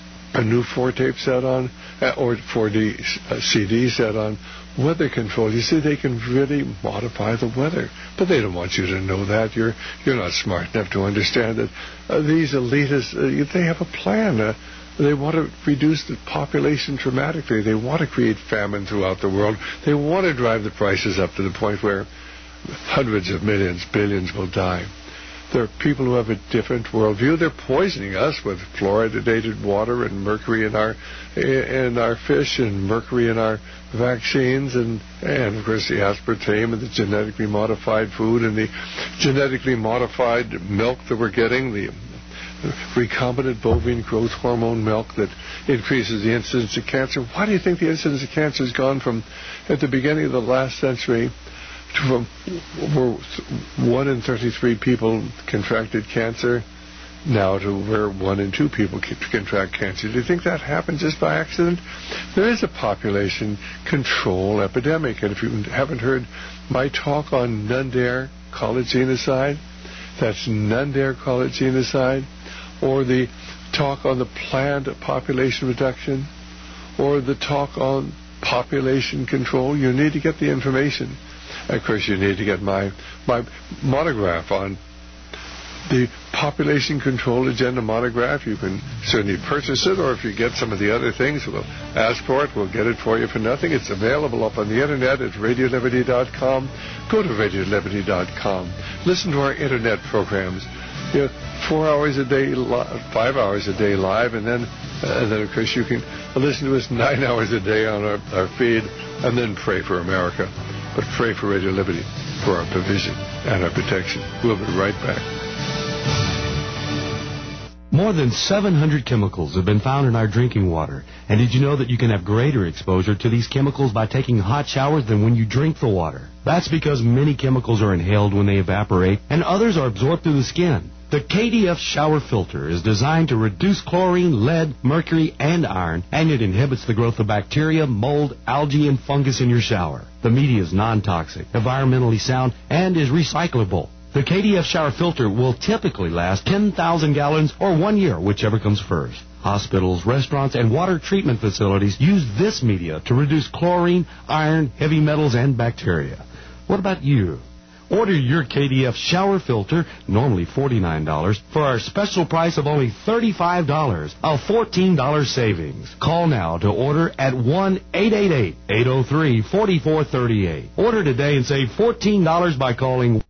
a new four-tape set on, uh, or four D uh, C D set on weather control. You see, they can really modify the weather, but they don't want you to know that. You're you're not smart enough to understand that uh, these elitists, uh, they have a plan. Uh, They want to reduce the population dramatically. They want to create famine throughout the world. They want to drive the prices up to the point where hundreds of millions, billions will die. There are people who have a different worldview. They're poisoning us with fluoridated water and mercury in our in our fish and mercury in our vaccines, and, and of course, the aspartame and the genetically modified food and the genetically modified milk that we're getting, the recombinant bovine growth hormone milk that increases the incidence of cancer. Why do you think the incidence of cancer has gone from, at the beginning of the last century, from where one in thirty-three people contracted cancer, now to where one in two people contract cancer? Do you think that happened just by accident? There is a population control epidemic, and if you haven't heard my talk on Nundare college genocide, that's Nundare college genocide, or the talk on the planned population reduction, or the talk on population control, you need to get the information. Of course, you need to get my my monograph on the population control agenda monograph. You can certainly purchase it, or if you get some of the other things, we'll ask for it. We'll get it for you for nothing. It's available up on the internet at radio liberty dot com. Go to radio liberty dot com. Listen to our internet programs. You know, four hours a day, li- five hours a day live, and then, uh, and then of course you can listen to us nine hours a day on our, our feed, and then pray for America. But pray for Radio Liberty, for our provision and our protection. We'll be right back. More than seven hundred chemicals have been found in our drinking water. And did you know that you can have greater exposure to these chemicals by taking hot showers than when you drink the water? That's because many chemicals are inhaled when they evaporate, and others are absorbed through the skin. The K D F shower filter is designed to reduce chlorine, lead, mercury, and iron, and it inhibits the growth of bacteria, mold, algae, and fungus in your shower. The media is non-toxic, environmentally sound, and is recyclable. The K D F shower filter will typically last ten thousand gallons or one year, whichever comes first. Hospitals, restaurants, and water treatment facilities use this media to reduce chlorine, iron, heavy metals, and bacteria. What about you? Order your K D F shower filter, normally forty-nine dollars, for our special price of only thirty-five dollars, a fourteen dollars savings. Call now to order at one eight eight eight, eight oh three, four four three eight. Order today and save fourteen dollars by calling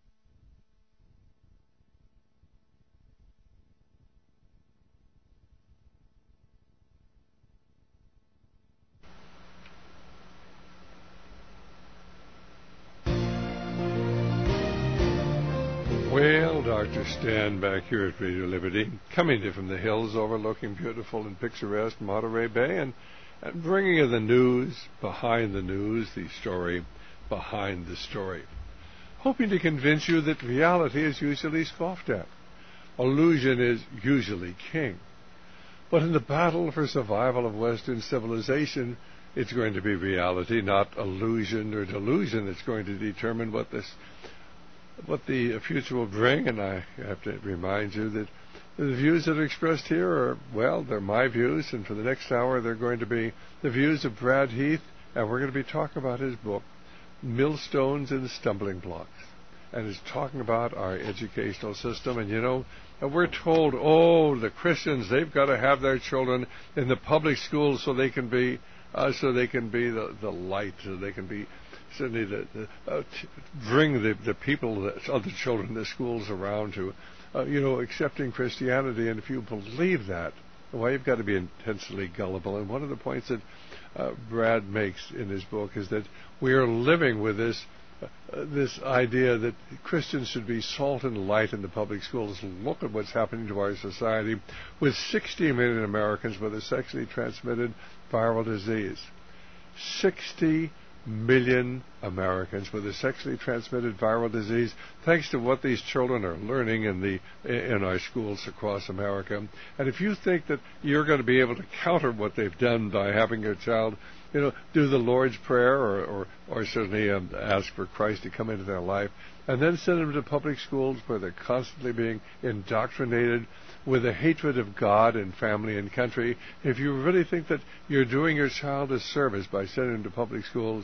Well, Doctor Stan back here at Radio Liberty, coming to you from the hills overlooking beautiful and picturesque Monterey Bay, and, and bringing you the news behind the news, the story behind the story. Hoping to convince you that reality is usually scoffed at. Illusion is usually king. But in the battle for survival of Western civilization, it's going to be reality, not illusion or delusion, that's going to determine what this what the future will bring. And I have to remind you that the views that are expressed here are, well, they're my views, and for the next hour they're going to be the views of Brad Heath, and we're going to be talking about his book, Millstones and Stumbling Blocks, and he's talking about our educational system. And you know, we're told, oh, the Christians, they've got to have their children in the public schools so they can be uh, so they can be the, the light, so they can be certainly the, the, uh, t- bring the, the people, the other children in the schools around to, uh, you know, accepting Christianity. And if you believe that, well, you've got to be intensely gullible. And one of the points that uh, Brad makes in his book is that we are living with this uh, this idea that Christians should be salt and light in the public schools. Look at what's happening to our society with sixty million Americans with a sexually transmitted viral disease. sixty million Americans with a sexually transmitted viral disease, thanks to what these children are learning in the in our schools across America. And if you think that you're going to be able to counter what they've done by having your child, you know, do the Lord's Prayer, or or, or certainly um, ask for Christ to come into their life, and then send them to public schools where they're constantly being indoctrinated with a hatred of God and family and country, if you really think that you're doing your child a service by sending them to public schools,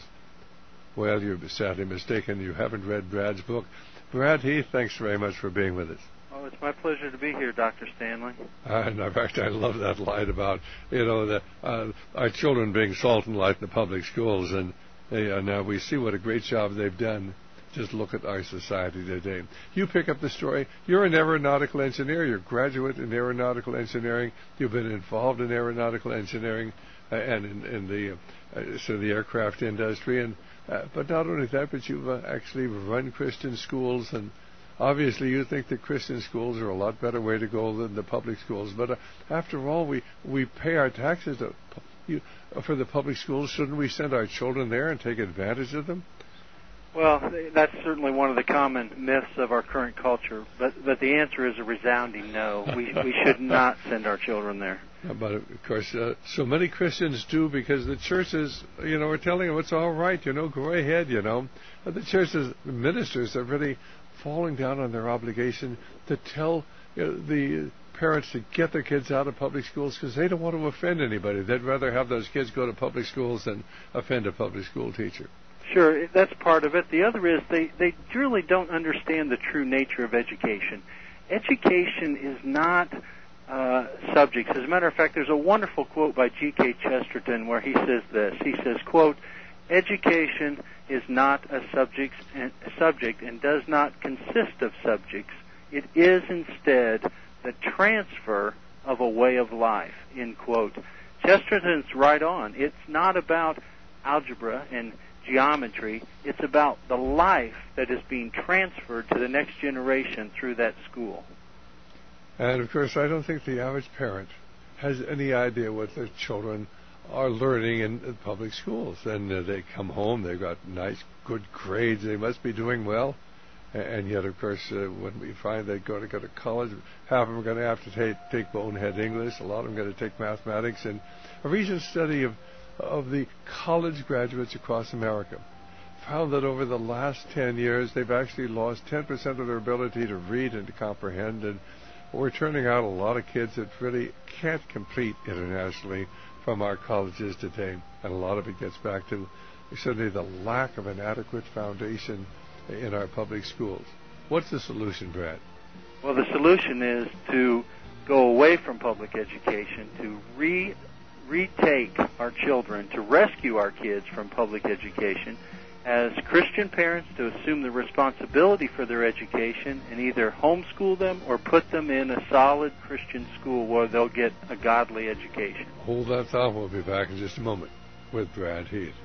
well, you're sadly mistaken. You haven't read Brad's book. Brad Heath, thanks very much for being with us. Oh, it's my pleasure to be here, Doctor Stanley. Uh, and in fact, I love that line about, you know, the, uh, our children being salt and light in the public schools. And they, uh, now we see what a great job they've done. Just look at our society today. You pick up the story. You're an aeronautical engineer. You're a graduate in aeronautical engineering. You've been involved in aeronautical engineering uh, and in, in the uh, so the aircraft industry. And uh, but not only that, but you've uh, actually run Christian schools. And obviously, you think that Christian schools are a lot better way to go than the public schools. But uh, after all, we we pay our taxes to, you, uh, for the public schools. Shouldn't we send our children there and take advantage of them? Well, that's certainly one of the common myths of our current culture, but but the answer is a resounding no. We we should not send our children there. But of course, uh, so many Christians do, because the churches, you know, are telling them it's all right, you know, go ahead, you know. But the churches, the ministers, are really falling down on their obligation to tell you know, the parents to get their kids out of public schools, because they don't want to offend anybody. They'd rather have those kids go to public schools than offend a public school teacher. Sure, that's part of it. The other is they, they really don't understand the true nature of education. Education is not uh, subjects. As a matter of fact, there's a wonderful quote by G K Chesterton where he says this. He says, quote, "Education is not a subject and, subject and does not consist of subjects. It is instead the transfer of a way of life," end quote. Chesterton's right on. It's not about algebra and geometry. It's about the life that is being transferred to the next generation through that school. And of course, I don't think the average parent has any idea what their children are learning in, in public schools. And uh, they come home, they've got nice, good grades, they must be doing well. And yet, of course, uh, when we find they go to go to college, half of them are going to have to take, take bonehead English, a lot of them are going to take mathematics. And a recent study of of the college graduates across America found that over the last ten years, they've actually lost ten percent of their ability to read and to comprehend. And we're turning out a lot of kids that really can't compete internationally from our colleges today. And a lot of it gets back to certainly the lack of an adequate foundation in our public schools. What's the solution, Brad? Well, the solution is to go away from public education, to re retake our children, to rescue our kids from public education, as Christian parents to assume the responsibility for their education and either homeschool them or put them in a solid Christian school where they'll get a godly education. Hold that thought. We'll be back in just a moment with Brad Heath.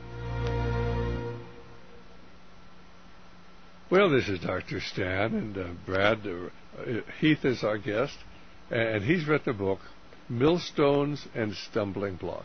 Well, this is Doctor Stan, and uh, Brad uh, Heath is our guest, and he's written a book, Millstones and Stumbling Blocks.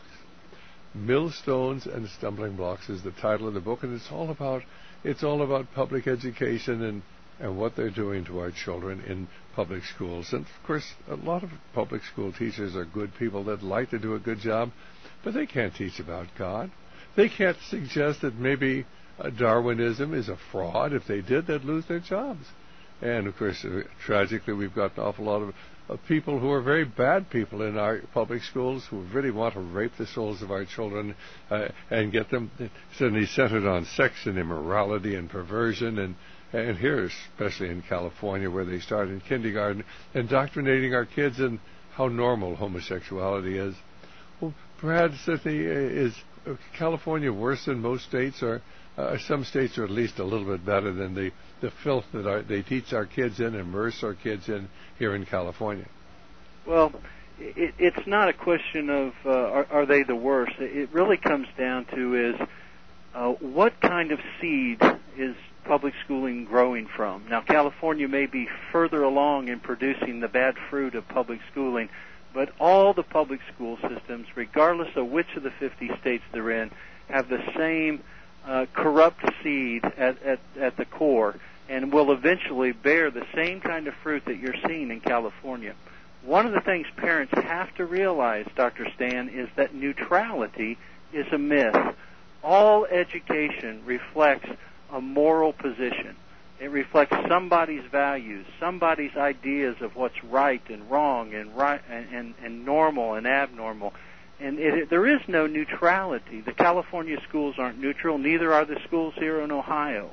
Millstones and Stumbling Blocks is the title of the book, and it's all about it's all about public education and, and what they're doing to our children in public schools. And of course, a lot of public school teachers are good people that like to do a good job, but they can't teach about God. They can't suggest that maybe uh, Darwinism is a fraud. If they did, they'd lose their jobs. And of course, uh, tragically, we've got an awful lot of of people who are very bad people in our public schools who really want to rape the souls of our children uh, and get them suddenly centered on sex and immorality and perversion. And, and here, especially in California, where they start in kindergarten, indoctrinating our kids in how normal homosexuality is. Well, Brad, certainly, is California worse than most states, or uh, some states are at least a little bit better than the, the filth that our, they teach our kids in, immerse our kids in here in California? Well, it, it's not a question of uh, are, are they the worst. It really comes down to is uh, what kind of seed is public schooling growing from? Now, California may be further along in producing the bad fruit of public schooling, but all the public school systems, regardless of which of the fifty states they're in, have the same uh, corrupt seed at, at, at the core, and will eventually bear the same kind of fruit that you're seeing in California. One of the things parents have to realize, Doctor Stan, is that neutrality is a myth. All education reflects a moral position. It reflects somebody's values, somebody's ideas of what's right and wrong and right and, and, and normal and abnormal. And it, it, there is no neutrality. The California schools aren't neutral, neither are the schools here in Ohio.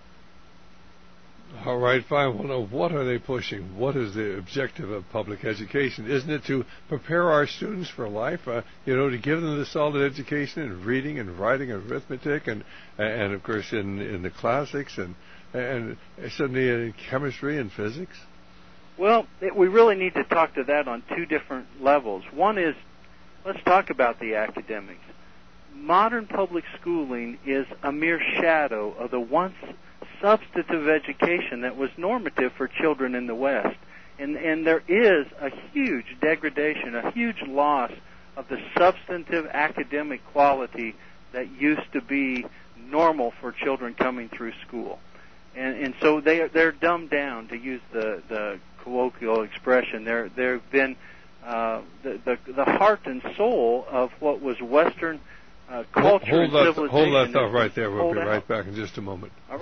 All right, fine. Well, now, what are they pushing? What is the objective of public education? Isn't it to prepare our students for life? Uh, you know, to give them the solid education in reading and writing and arithmetic and, and of course, in, in the classics and, and certainly in chemistry and physics? Well, it, we really need to talk to that on two different levels. One is, let's talk about the academics. Modern public schooling is a mere shadow of the once substantive education that was normative for children in the West. And, and there is a huge degradation, a huge loss of the substantive academic quality that used to be normal for children coming through school. And, and so they are, they're dumbed down, to use the, the colloquial expression. They're, they've been uh, the, the, the heart and soul of what was Western Uh, culture hold, hold and that, hold that thought right there. We'll be out. right back in just a moment. All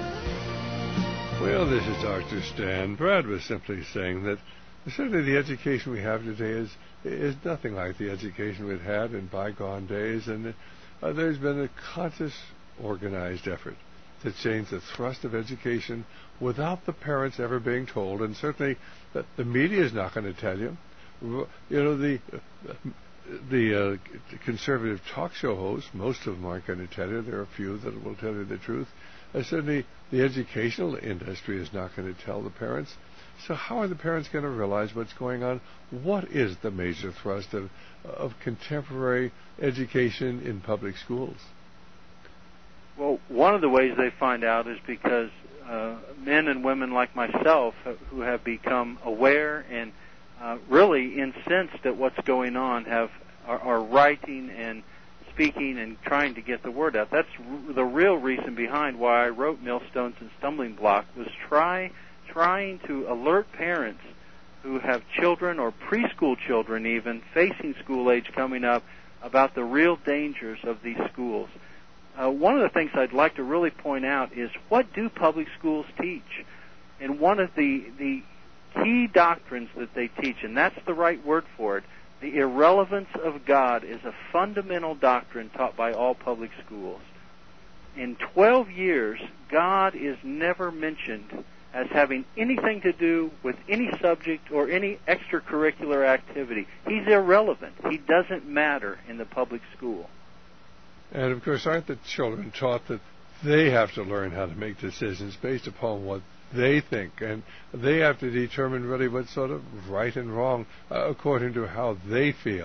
right. Well, this is Doctor Stan. Brad was simply saying that certainly the education we have today is is nothing like the education we'd had in bygone days, and uh, there's been a conscious, organized effort to change the thrust of education without the parents ever being told, and certainly the, the media is not going to tell you. You know, the... Uh, The uh, conservative talk show hosts, most of them aren't going to tell you. There are a few that will tell you the truth. Uh, certainly, the educational industry is not going to tell the parents. So how are the parents going to realize what's going on? What is the major thrust of, of contemporary education in public schools? Well, one of the ways they find out is because uh, men and women like myself who have become aware and Uh, really incensed at what's going on, have are, are writing and speaking and trying to get the word out. That's r- the real reason behind why I wrote Millstones and Stumbling Block, was try trying to alert parents who have children or preschool children even facing school age coming up about the real dangers of these schools. Uh, one of the things I'd like to really point out is, what do public schools teach? And one of the the key doctrines that they teach, and that's the right word for it, the irrelevance of God is a fundamental doctrine taught by all public schools. in twelve years, God is never mentioned as having anything to do with any subject or any extracurricular activity. He's irrelevant. He doesn't matter in the public school. And, of course, aren't the children taught that they have to learn how to make decisions based upon what they think, and they have to determine really what's sort of right and wrong uh, according to how they feel?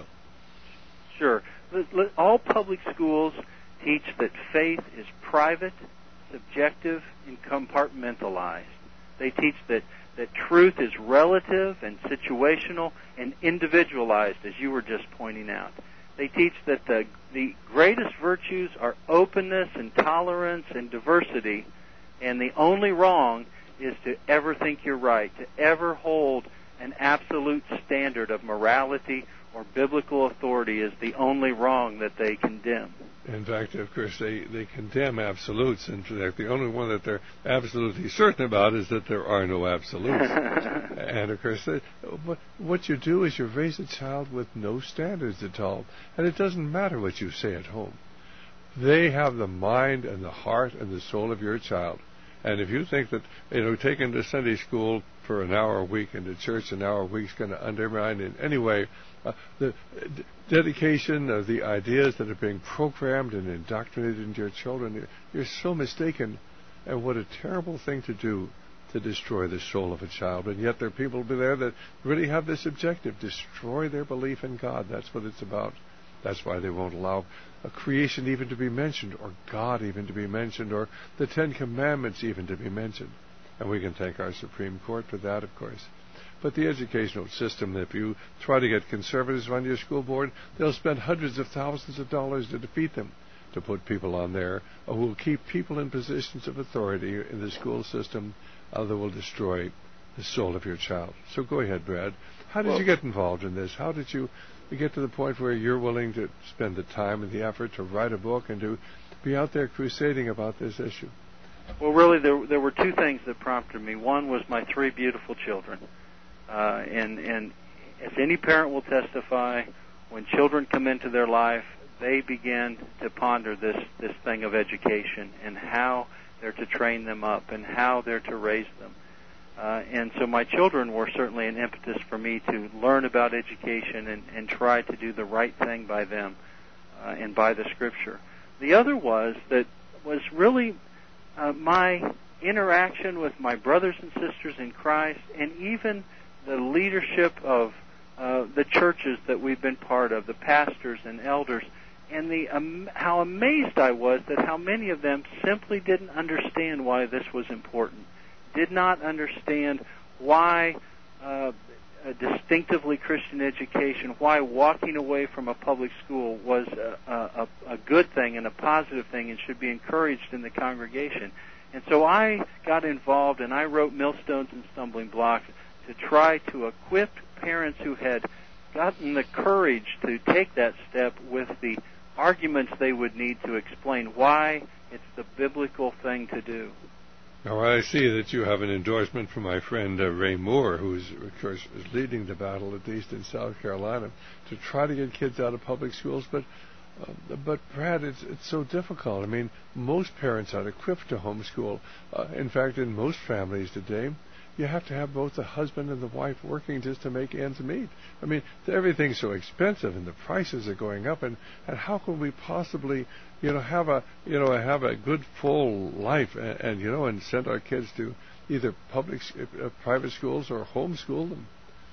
Sure. All public schools teach that faith is private, subjective, and compartmentalized. They teach that, that truth is relative and situational and individualized, as you were just pointing out. They teach that the, the greatest virtues are openness and tolerance and diversity, and the only wrong is to ever think you're right, to ever hold an absolute standard of morality or biblical authority is the only wrong that they condemn. In fact, of course, they, they condemn absolutes. In fact, the only one that they're absolutely certain about is that there are no absolutes. And, of course, they, what, what you do is you raise a child with no standards at all. And it doesn't matter what you say at home. They have the mind and the heart and the soul of your child. And if you think that, you know, taking to Sunday school for an hour a week and to church an hour a week is going to undermine in any way uh, the d- dedication of the ideas that are being programmed and indoctrinated into your children, you're, you're so mistaken. And what a terrible thing to do to destroy the soul of a child. And yet there are people there that really have this objective, destroy their belief in God. That's what it's about. That's why they won't allow a creation even to be mentioned, or God even to be mentioned, or the Ten Commandments even to be mentioned. And we can thank our Supreme Court for that, of course. But the educational system, if you try to get conservatives on your school board, they'll spend hundreds of thousands of dollars to defeat them, to put people on there who will keep people in positions of authority in the school system uh, that will destroy the soul of your child. So go ahead, Brad. How did well, you get involved in this? How did you get to the point where you're willing to spend the time and the effort to write a book and to be out there crusading about this issue? Well, really, there, there were two things that prompted me. One was my three beautiful children. Uh, and, and as any parent will testify, when children come into their life, they begin to ponder this, this thing of education and how they're to train them up and how they're to raise them. Uh, and so my children were certainly an impetus for me to learn about education and, and try to do the right thing by them uh, and by the Scripture. The other was that was really uh, my interaction with my brothers and sisters in Christ, and even the leadership of uh, the churches that we've been part of, the pastors and elders, and the um, how amazed I was that how many of them simply didn't understand why this was important, did not understand why uh, a distinctively Christian education, why walking away from a public school was a, a, a good thing and a positive thing and should be encouraged in the congregation. And so I got involved and I wrote Millstones and Stumbling Blocks to try to equip parents who had gotten the courage to take that step with the arguments they would need to explain why it's the biblical thing to do. Now, I see that you have an endorsement from my friend uh, Ray Moore, who is, of course, is leading the battle, at least in South Carolina, to try to get kids out of public schools. But, uh, but Brad, it's it's so difficult. I mean, most parents aren't equipped to homeschool. Uh, in fact, in most families today, you have to have both the husband and the wife working just to make ends meet. I mean, everything's so expensive, and the prices are going up. And, and how can we possibly, you know, have a you know have a good full life and, and you know and send our kids to either public, uh, private schools or homeschool them?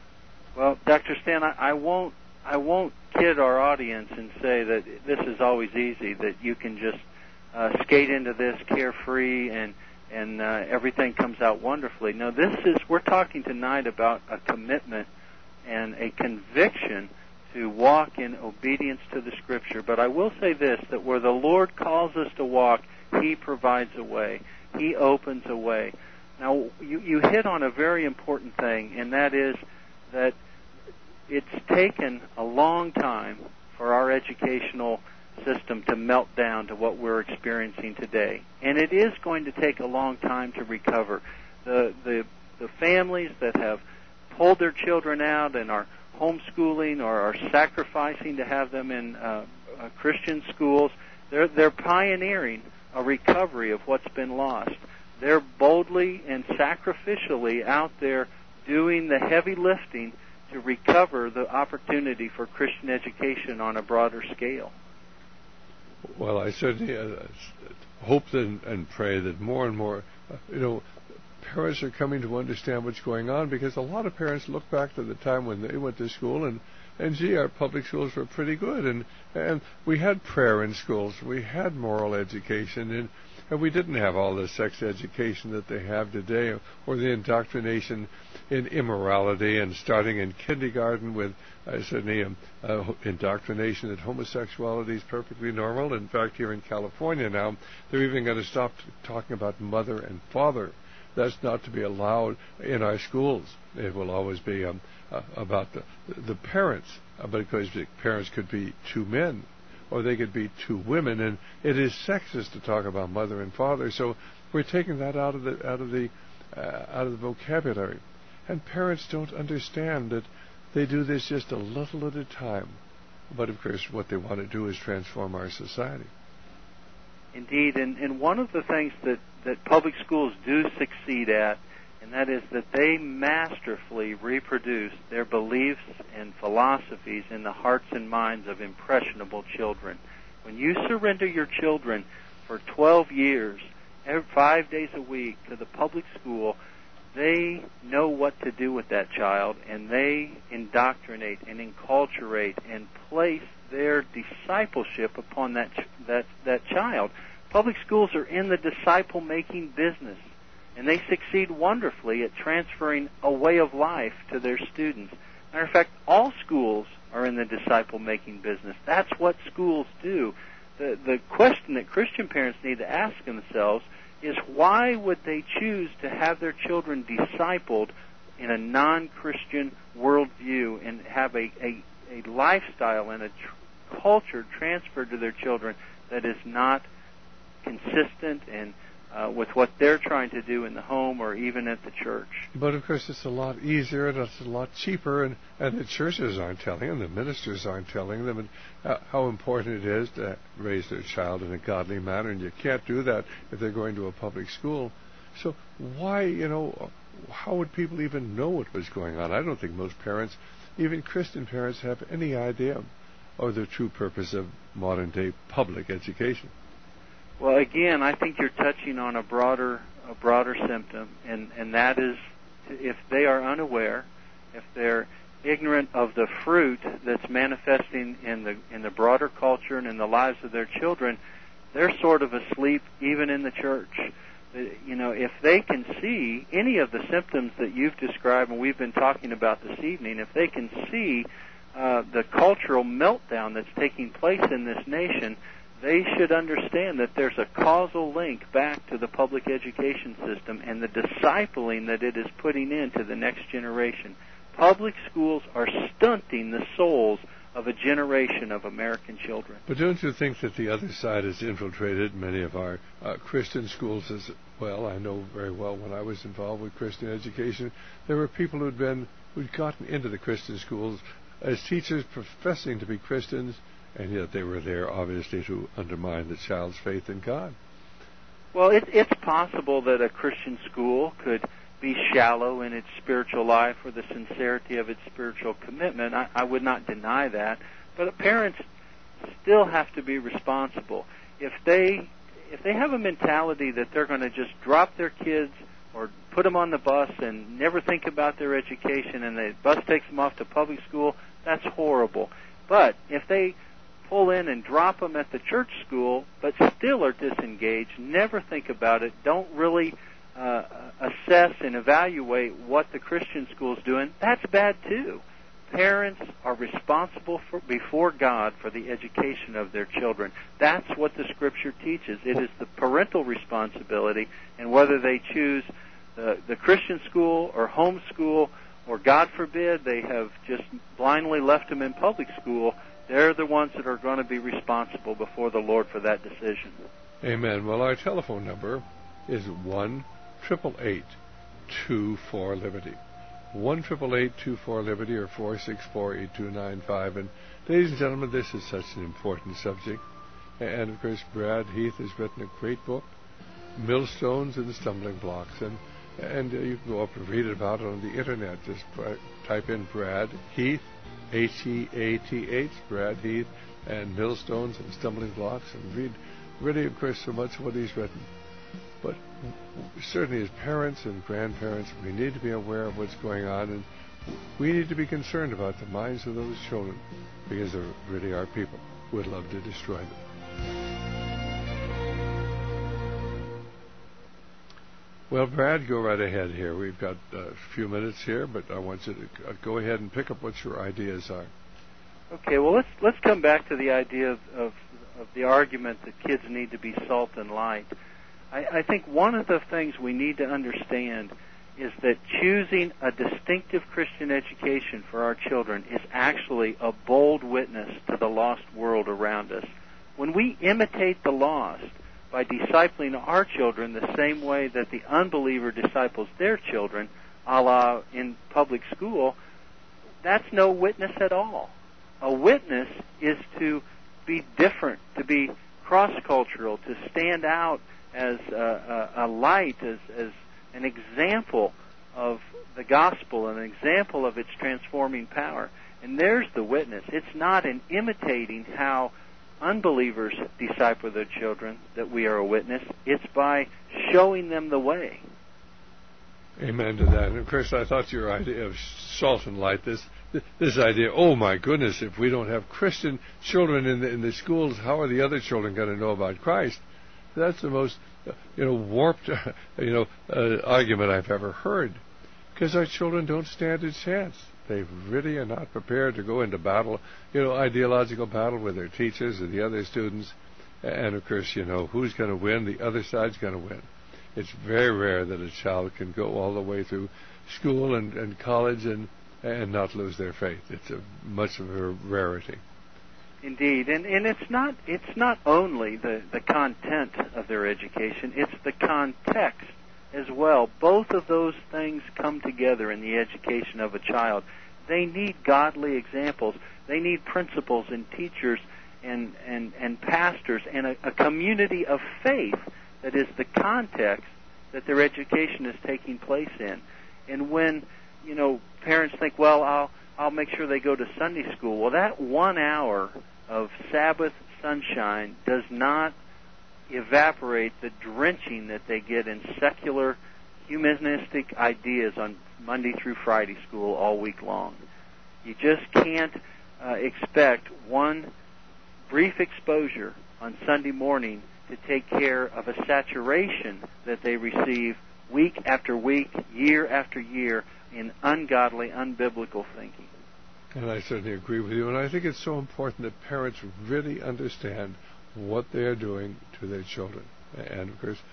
Well, Doctor Stan, I, I won't I won't kid our audience and say that this is always easy. That you can just uh, skate into this carefree and. and uh, everything comes out wonderfully. No, this is, we're talking tonight about a commitment and a conviction to walk in obedience to the Scripture. But I will say this, that where the Lord calls us to walk, He provides a way. He opens a way. Now, you, you hit on a very important thing, and that is that it's taken a long time for our educational system to melt down to what we're experiencing today. And it is going to take a long time to recover. The the the families that have pulled their children out and are homeschooling or are sacrificing to have them in uh, uh, Christian schools, they're they're pioneering a recovery of what's been lost. They're boldly and sacrificially out there doing the heavy lifting to recover the opportunity for Christian education on a broader scale. Well, I certainly uh, hope and, and pray that more and more, uh, you know, parents are coming to understand what's going on, because a lot of parents look back to the time when they went to school and, and gee, our public schools were pretty good, and and we had prayer in schools, we had moral education, and, and we didn't have all the sex education that they have today, or the indoctrination in immorality, and starting in kindergarten with uh, certainly um, uh, indoctrination that homosexuality is perfectly normal. In fact, here in California now, they're even going to stop t- talking about mother and father. That's not to be allowed in our schools. It will always be um, uh, about the, the parents, uh, because the parents could be two men, or they could be two women, and it is sexist to talk about mother and father. So we're taking that out of the out of the uh, out of the vocabulary, and parents don't understand that they do this just a little at a time. But of course, what they want to do is transform our society. Indeed, and, and one of the things that, that public schools do succeed at, and that is that they masterfully reproduce their beliefs and philosophies in the hearts and minds of impressionable children. When you surrender your children for twelve years, every, five days a week, to the public school, they know what to do with that child, and they indoctrinate and enculturate and place their discipleship upon that ch- that that child. Public schools are in the disciple-making business, and they succeed wonderfully at transferring a way of life to their students. Matter of fact, all schools are in the disciple-making business. That's what schools do. The the question that Christian parents need to ask themselves is, why would they choose to have their children discipled in a non-Christian worldview and have a, a, a lifestyle and a tr- culture transferred to their children that is not consistent and uh, with what they're trying to do in the home or even at the church? But of course, it's a lot easier and it's a lot cheaper, and, and the churches aren't telling them, the ministers aren't telling them, and uh, how important it is to raise their child in a godly manner, and you can't do that if they're going to a public school. So why, you know, how would people even know what was going on? I don't think most parents, even Christian parents, have any idea of the true purpose of modern-day public education. Well, again, I think you're touching on a broader a broader symptom, and, and that is, if they are unaware, if they're ignorant of the fruit that's manifesting in the in the broader culture and in the lives of their children, they're sort of asleep even in the church. You know, if they can see any of the symptoms that you've described and we've been talking about this evening, if they can see uh, the cultural meltdown that's taking place in this nation, they should understand that there's a causal link back to the public education system and the discipling that it is putting into the next generation. Public schools are stunting the souls of a generation of American children. But don't you think that the other side has infiltrated many of our uh, Christian schools as well? I know very well when I was involved with Christian education, there were people who'd been who'd gotten into the Christian schools as teachers professing to be Christians, and yet they were there obviously to undermine the child's faith in God. Well, it, it's possible that a Christian school could be shallow in its spiritual life or the sincerity of its spiritual commitment. I, I would not deny that. But parents still have to be responsible. If they if they have a mentality that they're going to just drop their kids or put them on the bus and never think about their education, and the bus takes them off to public school, that's horrible. But if they pull in and drop them at the church school but still are disengaged, never think about it, don't really uh, assess and evaluate what the Christian school is doing, that's bad too. Parents are responsible for, before God for the education of their children. That's what the Scripture teaches. It is the parental responsibility, and whether they choose the, the Christian school or home school, or God forbid they have just blindly left them in public school, they're the ones that are going to be responsible before the Lord for that decision. Amen. Well, our telephone number is one eight eight eight, two four, Liberty. one eight eight eight, two four, Liberty, or four six four, eight two nine five. And ladies and gentlemen, this is such an important subject. And, of course, Brad Heath has written a great book, Millstones and Stumbling Blocks. And and uh, you can go up and read about it on the Internet. Just uh, type in Brad Heath, H E A T H, Brad Heath, and Millstones and Stumbling Blocks, and read really, of course, so much of what he's written. But certainly as parents and grandparents, we need to be aware of what's going on, and we need to be concerned about the minds of those children, because there really are people who would love to destroy them. Well, Brad, go right ahead here. We've got a few minutes here, but I want you to go ahead and pick up what your ideas are. Okay, well, let's let's come back to the idea of, of, of the argument that kids need to be salt and light. I, I think one of the things we need to understand is that choosing a distinctive Christian education for our children is actually a bold witness to the lost world around us. When we imitate the lost by discipling our children the same way that the unbeliever disciples their children, a la in public school, that's no witness at all. A witness is to be different, to be cross-cultural, to stand out as a, a, a light, as, as an example of the gospel, an example of its transforming power. And there's the witness. It's not in imitating how unbelievers disciple their children that we are a witness. It's by showing them the way. Amen to that. And of course, I thought your idea of salt and light, this this idea, oh my goodness, if we don't have Christian children in the, in the schools, how are the other children going to know about Christ? That's the most, you know, warped, you know, uh, argument I've ever heard, because our children don't stand a chance. They really are not prepared to go into battle, you know, ideological battle with their teachers and the other students. And of course, you know, who's going to win? The other side's going to win. It's very rare that a child can go all the way through school and, and college and and not lose their faith. It's a much of a rarity. Indeed, and and it's not it's not only the, the content of their education, it's the context as well. Both of those things come together in the education of a child. They need godly examples. They need principals and teachers and and, and pastors and a, a community of faith that is the context that their education is taking place in. And when, you know, parents think, well, I'll I'll make sure they go to Sunday school. Well, that one hour of Sabbath sunshine does not evaporate the drenching that they get in secular humanistic ideas on Monday through Friday school all week long. You just can't uh, expect one brief exposure on Sunday morning to take care of a saturation that they receive week after week, year after year in ungodly, unbiblical thinking. And I certainly agree with you. And I think it's so important that parents really understand what they're doing to their children. And, of course,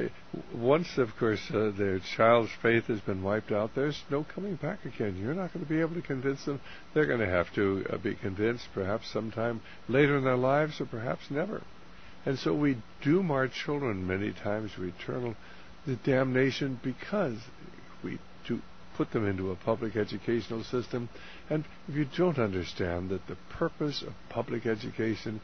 once, of course, uh, their child's faith has been wiped out, there's no coming back again. You're not going to be able to convince them. They're going to have to uh, be convinced perhaps sometime later in their lives or perhaps never. And so we doom our children many times to eternal the damnation because we do put them into a public educational system. And if you don't understand that the purpose of public education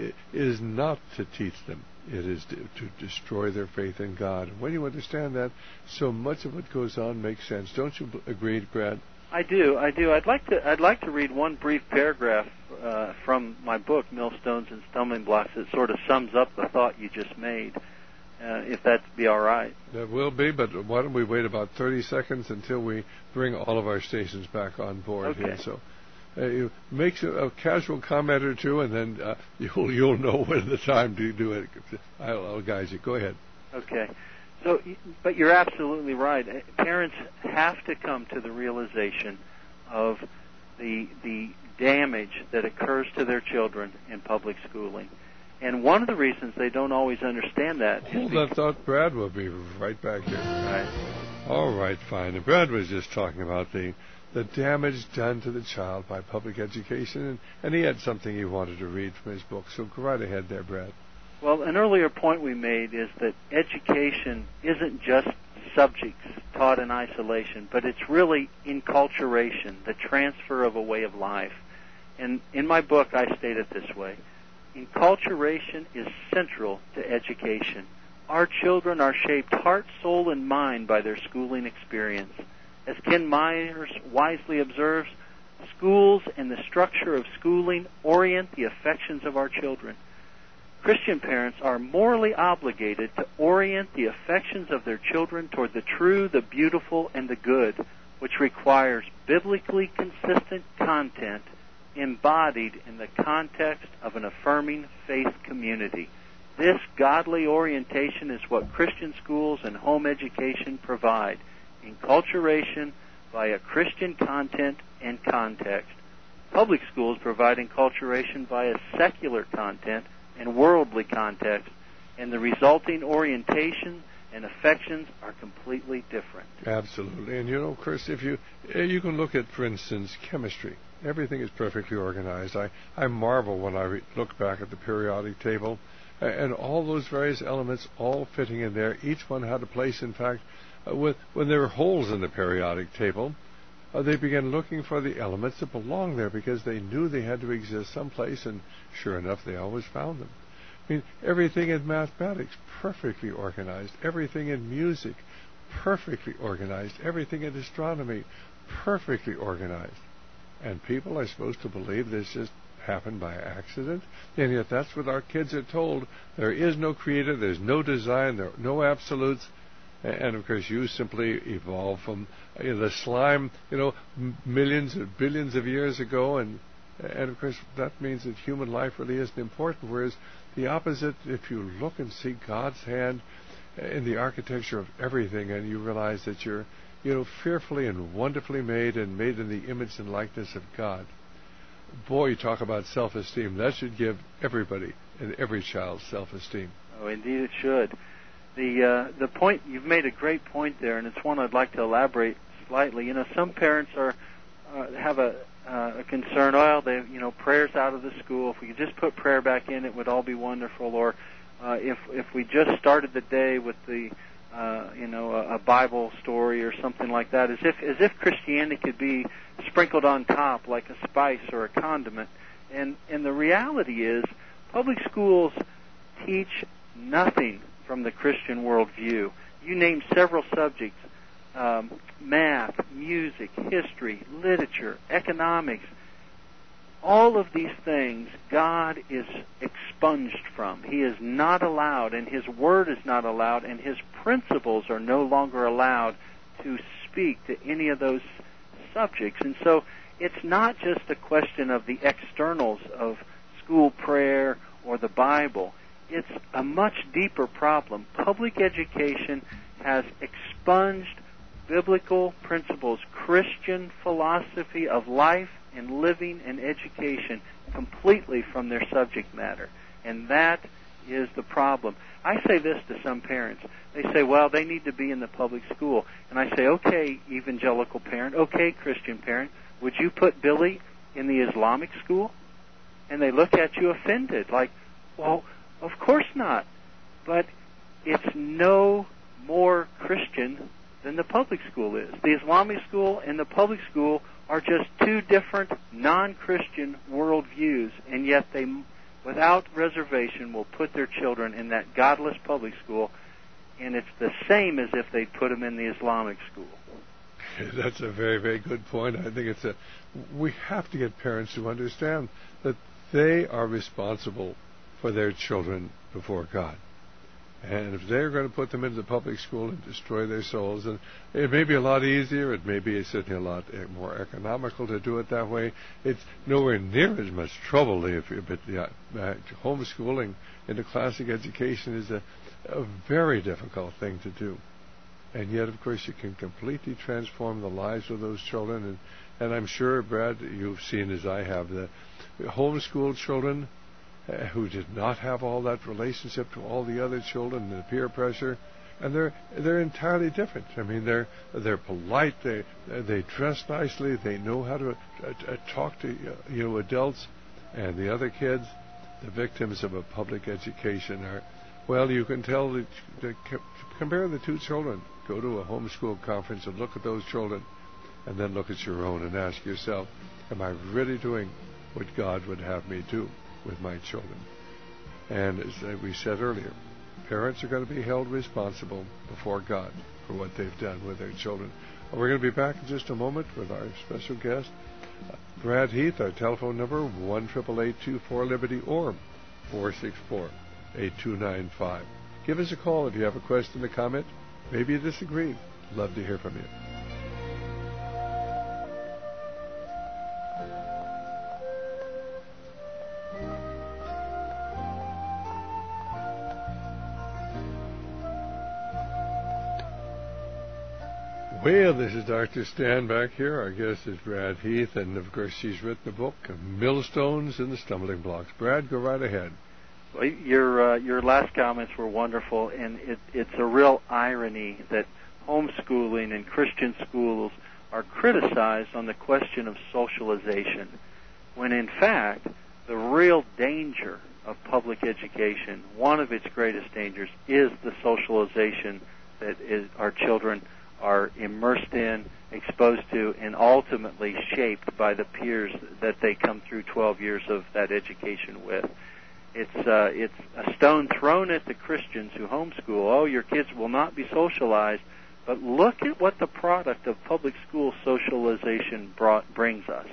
is not to teach them, it is to, to destroy their faith in God. And when you understand that, so much of what goes on makes sense. Don't you agree, Brad? I do, I do. I'd like to I'd like to read one brief paragraph uh, from my book, Millstones and Stumbling Blocks, that sort of sums up the thought you just made, uh, if that'd be all right. That will be, but why don't we wait about thirty seconds until we bring all of our stations back on board Okay. here. So uh, you make a, a casual comment or two, and then uh, you'll you'll know when the time to do it. I'll, I'll guide you. Go ahead. Okay. So, but you're absolutely right. Parents have to come to the realization of the the damage that occurs to their children in public schooling. And one of the reasons they don't always understand that is Hold that thought, Brad. We'll be right back here. Right. All right, fine. And Brad was just talking about the the damage done to the child by public education, and, and he had something he wanted to read from his book. So go right ahead there, Brad. Well, an earlier point we made is that education isn't just subjects taught in isolation, but it's really enculturation, the transfer of a way of life. And in my book, I state it this way. Enculturation is central to education. Our children are shaped heart, soul, and mind by their schooling experience. As Ken Myers wisely observes, schools and the structure of schooling orient the affections of our children. Christian parents are morally obligated to orient the affections of their children toward the true, the beautiful, and the good, which requires biblically consistent content embodied in the context of an affirming faith community. This godly orientation is what Christian schools and home education provide, enculturation via Christian content and context. Public schools provide enculturation via secular content and worldly context, and the resulting orientation and affections are completely different. Absolutely. And you know, Chris, if you you can look at, for instance, chemistry. Everything is perfectly organized. I, I marvel when I re- look back at the periodic table, uh, and all those various elements all fitting in there. Each one had a place. In fact, uh, when, when there were holes in the periodic table, uh, they began looking for the elements that belonged there because they knew they had to exist someplace, and sure enough, they always found them. I mean, everything in mathematics, perfectly organized. Everything in music, perfectly organized. Everything in astronomy, perfectly organized. And people are supposed to believe this just happened by accident, and yet that's what our kids are told. There is no creator, there's no design, there are no absolutes, and of course you simply evolved from uh, the slime, you know, m- millions or billions of years ago, and and of course that means that human life really isn't important, whereas the opposite, if you look and see God's hand in the architecture of everything, and you realize that you're, you know, fearfully and wonderfully made and made in the image and likeness of God. Boy, you talk about self-esteem. That should give everybody and every child self-esteem. Oh, indeed it should. The uh, the point, you've made a great point there, and it's one I'd like to elaborate slightly. You know, some parents are uh, have a, uh, a concern, well, they, you know, prayer's out of the school. If we could just put prayer back in, it would all be wonderful. Or uh, if if we just started the day with the Uh, you know, a, a Bible story or something like that, as if as if Christianity could be sprinkled on top like a spice or a condiment. And and the reality is, public schools teach nothing from the Christian worldview. You named several subjects: um, math, music, history, literature, economics. All of these things God is expunged from. He is not allowed, and His Word is not allowed, and His principles are no longer allowed to speak to any of those subjects. And so it's not just a question of the externals of school prayer or the Bible. It's a much deeper problem. Public education has expunged biblical principles, Christian philosophy of life and living and education completely from their subject matter. And that is the problem. I say this to some parents. They say, well, they need to be in the public school. And I say, okay, evangelical parent, okay, Christian parent, would you put Billy in the Islamic school? And they look at you offended, like, well, of course not. But it's no more Christian than the public school is. The Islamic school and the public school are just two different non-Christian worldviews, and yet they, without reservation, will put their children in that godless public school, and it's the same as if they put them in the Islamic school. That's a very, very good point. I think it's a, we have to get parents to understand that they are responsible for their children before God. And if they're going to put them into the public school and destroy their souls, and it may be a lot easier, it may be certainly a lot more economical to do it that way. It's nowhere near as much trouble. If you, but yeah, homeschooling into classic education is a, a very difficult thing to do. And yet, of course, you can completely transform the lives of those children. And, and I'm sure, Brad, you've seen, as I have, the homeschooled children Uh, who did not have all that relationship to all the other children, the peer pressure, and they're they're entirely different. I mean, they're they're polite, they they dress nicely, they know how to uh, talk to uh, you know adults, and the other kids, the victims of a public education, are, well, you can tell that, that compare the two children. Go to a homeschool conference and look at those children, and then look at your own and ask yourself, am I really doing what God would have me do with my children? And as we said earlier, parents are going to be held responsible before God for what they've done with their children. We're going to be back in just a moment with our special guest, Brad Heath. Our telephone number, one eight eight eight, two four, Liberty or four six four, eight two nine five. Give us a call if you have a question or comment. Maybe you disagree. Love to hear from you. Well, this is Doctor Stan back here. Our guest is Brad Heath, and of course she's written a book, Millstones and the Stumbling Blocks. Brad, go right ahead. Well, your uh, your last comments were wonderful, and it, it's a real irony that homeschooling and Christian schools are criticized on the question of socialization, when in fact the real danger of public education, one of its greatest dangers, is the socialization that is, our children are immersed in, exposed to, and ultimately shaped by the peers that they come through twelve years of that education with. It's uh, it's a stone thrown at the Christians who homeschool. Oh, your kids will not be socialized, but look at what the product of public school socialization brought, brings us.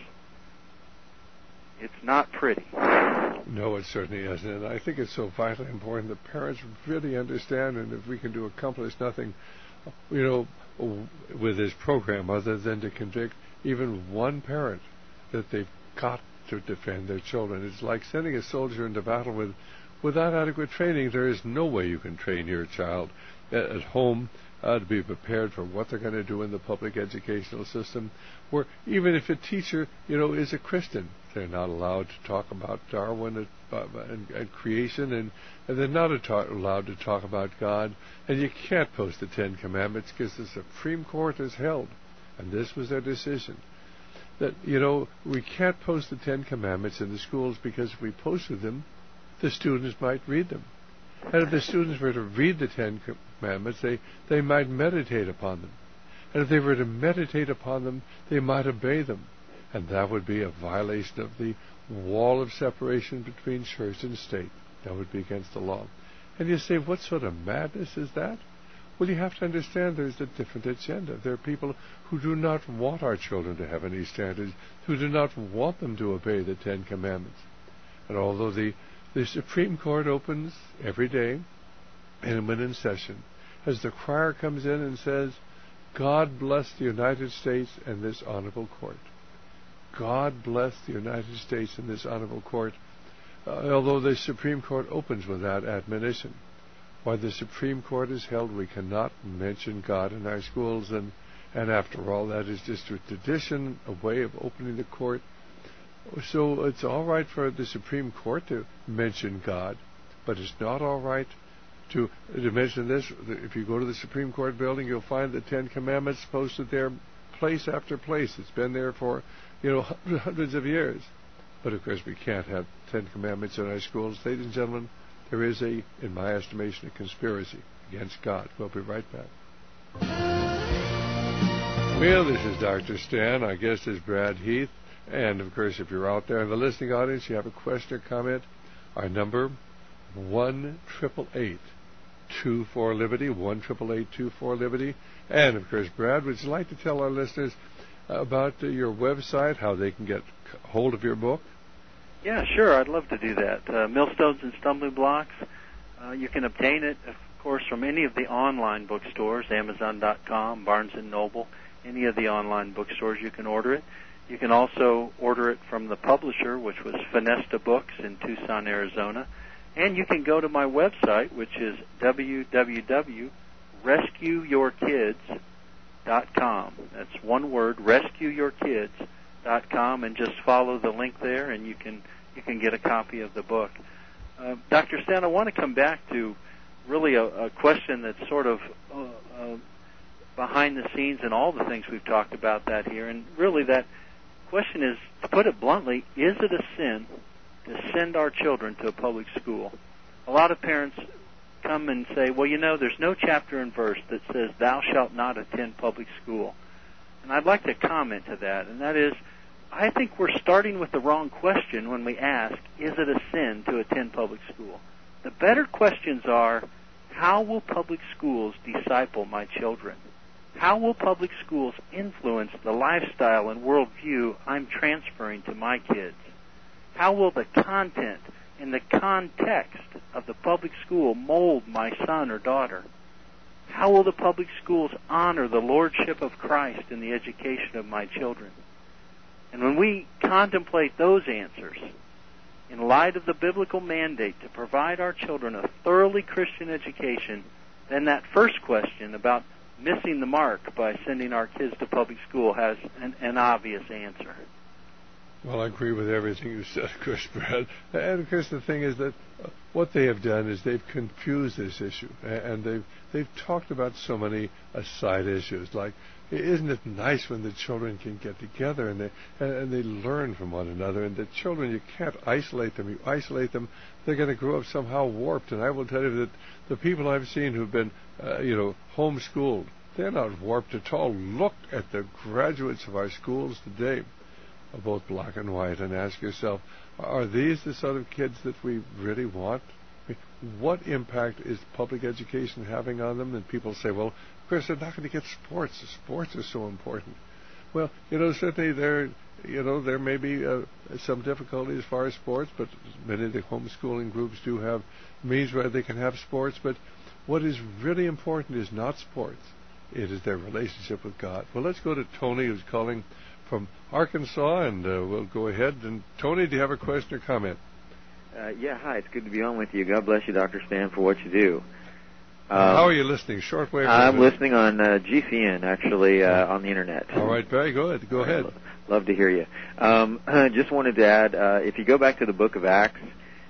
It's not pretty. No, it certainly isn't. And I think it's so vitally important that parents really understand, and if we can do accomplish nothing, you know, with this program other than to convict even one parent that they've got to defend their children. It's like sending a soldier into battle with, without adequate training. There is no way you can train your child at, at home uh, to be prepared for what they're going to do in the public educational system, where even if a teacher, you know, is a Christian, they're not allowed to talk about Darwin and, uh, and, and creation, and, and they're not ta- allowed to talk about God. And you can't post the Ten Commandments because the Supreme Court has held, and this was their decision, that, you know, we can't post the Ten Commandments in the schools because if we posted them, the students might read them. And if the students were to read the Ten Commandments, they, they might meditate upon them. And if they were to meditate upon them, they might obey them. And that would be a violation of the wall of separation between church and state. That would be against the law. And you say, what sort of madness is that? Well, you have to understand there's a different agenda. There are people who do not want our children to have any standards, who do not want them to obey the Ten Commandments. And although the, the Supreme Court opens every day, and when in session, as the crier comes in and says, God bless the United States and this honorable court. God bless the United States and this honorable court. Uh, although the Supreme Court opens with that admonition. While the Supreme Court is held, we cannot mention God in our schools, and, and after all, that is just a tradition, a way of opening the court. So it's all right for the Supreme Court to mention God, but it's not all right to, to mention this. If you go to the Supreme Court building, you'll find the Ten Commandments posted there place after place. It's been there for, you know, hundreds of years. But of course we can't have Ten Commandments in our schools. Ladies and gentlemen, there is a, in my estimation, a conspiracy against God. We'll be right back. Well, this is Doctor Stan. Our guest is Brad Heath. And of course, if you're out there in the listening audience, you have a question or comment, our number, one eight eight eight, two four, Liberty, one eight eight eight, two four, Liberty. And of course, Brad, would you like to tell our listeners about uh, your website, how they can get hold of your book? Yeah, sure. I'd love to do that. Uh, Millstones and Stumbling Blocks. Uh, you can obtain it, of course, from any of the online bookstores, Amazon dot com, Barnes and Noble, any of the online bookstores. You can order it. You can also order it from the publisher, which was Finesta Books in Tucson, Arizona. And you can go to my website, which is w w w dot rescue your kids dot com. That's one word, rescue your kids dot com, and just follow the link there, and you can you can get a copy of the book. Uh, Doctor Stan, I want to come back to really a, a question that's sort of uh, uh, behind the scenes in all the things we've talked about that here, and really that question is, to put it bluntly, is it a sin to send our children to a public school? A lot of parents come and say, well, you know, there's no chapter and verse that says thou shalt not attend public school. And I'd like to comment to that, and that is, I think we're starting with the wrong question when we ask, is it a sin to attend public school? The better questions are, how will public schools disciple my children? How will public schools influence the lifestyle and worldview I'm transferring to my kids? How will the content and the context of the public school mold my son or daughter? How will the public schools honor the lordship of Christ in the education of my children? And when we contemplate those answers, in light of the biblical mandate to provide our children a thoroughly Christian education, then that first question about missing the mark by sending our kids to public school has an, an obvious answer. Well, I agree with everything you said, Chris, Brad. And of course, the thing is that what they have done is they've confused this issue, and they've they've talked about so many aside issues. Like, isn't it nice when the children can get together and they and they learn from one another? And the children, you can't isolate them. You isolate them, they're going to grow up somehow warped. And I will tell you that the people I've seen who've been, uh, you know, homeschooled, they're not warped at all. Look at the graduates of our schools today, both black and white, and ask yourself, are these the sort of kids that we really want? I mean, what impact is public education having on them? And people say, well, Chris, they're not going to get sports. Sports are so important. Well, you know, certainly there, you know, there may be uh, some difficulty as far as sports, but many of the homeschooling groups do have means where they can have sports. But what is really important is not sports. It is their relationship with God. Well, let's go to Tony, who's calling from Arkansas, and uh, we'll go ahead. And Tony, do you have a question or comment? Uh, yeah, hi. It's good to be on with you. God bless you, Doctor Stan, for what you do. Um, How are you listening? Shortwave? I'm listening on uh, G C N, actually, uh, on the Internet. All right, very good. Go ahead. Love to hear you. Um, just wanted to add, uh, if you go back to the book of Acts,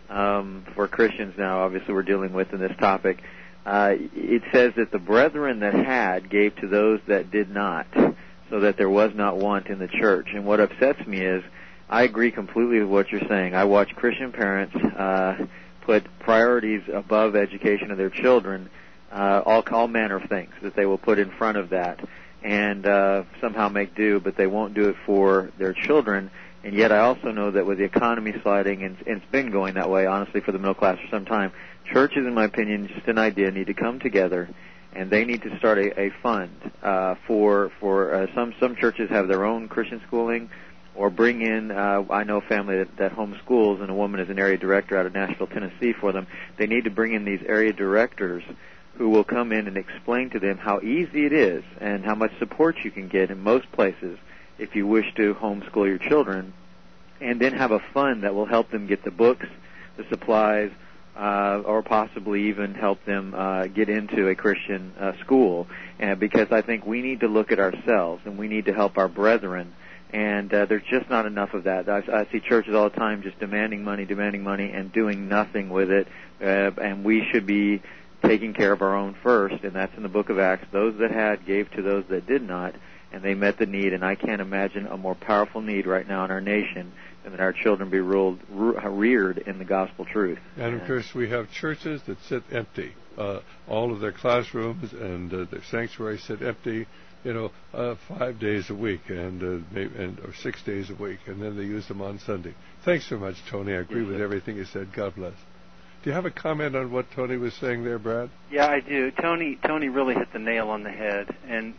um, for Christians now, obviously we're dealing with in this topic, uh, it says that the brethren that had gave to those that did not, so that there was not want in the church. And what upsets me is, I agree completely with what you're saying. I watch Christian parents uh, put priorities above education of their children, uh, all, all manner of things that they will put in front of that, and uh, somehow make do, but they won't do it for their children. And yet I also know that with the economy sliding, and, and it's been going that way, honestly, for the middle class for some time, churches, in my opinion, just an idea, need to come together, and they need to start a, a fund uh, for for uh, some some churches have their own Christian schooling, or bring in. Uh, I know a family that, that homeschools, and a woman is an area director out of Nashville, Tennessee, for them. They need to bring in these area directors who will come in and explain to them how easy it is and how much support you can get in most places if you wish to homeschool your children, and then have a fund that will help them get the books, the supplies, Uh, or possibly even help them uh, get into a Christian uh, school, uh, because I think we need to look at ourselves and we need to help our brethren, and uh, there's just not enough of that. I, I see churches all the time just demanding money, demanding money, and doing nothing with it, uh, and we should be taking care of our own first, and that's in the book of Acts. Those that had gave to those that did not, and they met the need, and I can't imagine a more powerful need right now in our nation and that our children be ruled, reared in the gospel truth. And, of course, we have churches that sit empty. Uh, all of their classrooms and uh, their sanctuaries sit empty, you know, uh, five days a week and, uh, maybe, and or six days a week, and then they use them on Sunday. Thanks so much, Tony. I agree yes, with sir. everything you said. God bless. Do you have a comment on what Tony was saying there, Brad? Yeah, I do. Tony Tony really hit the nail on the head. And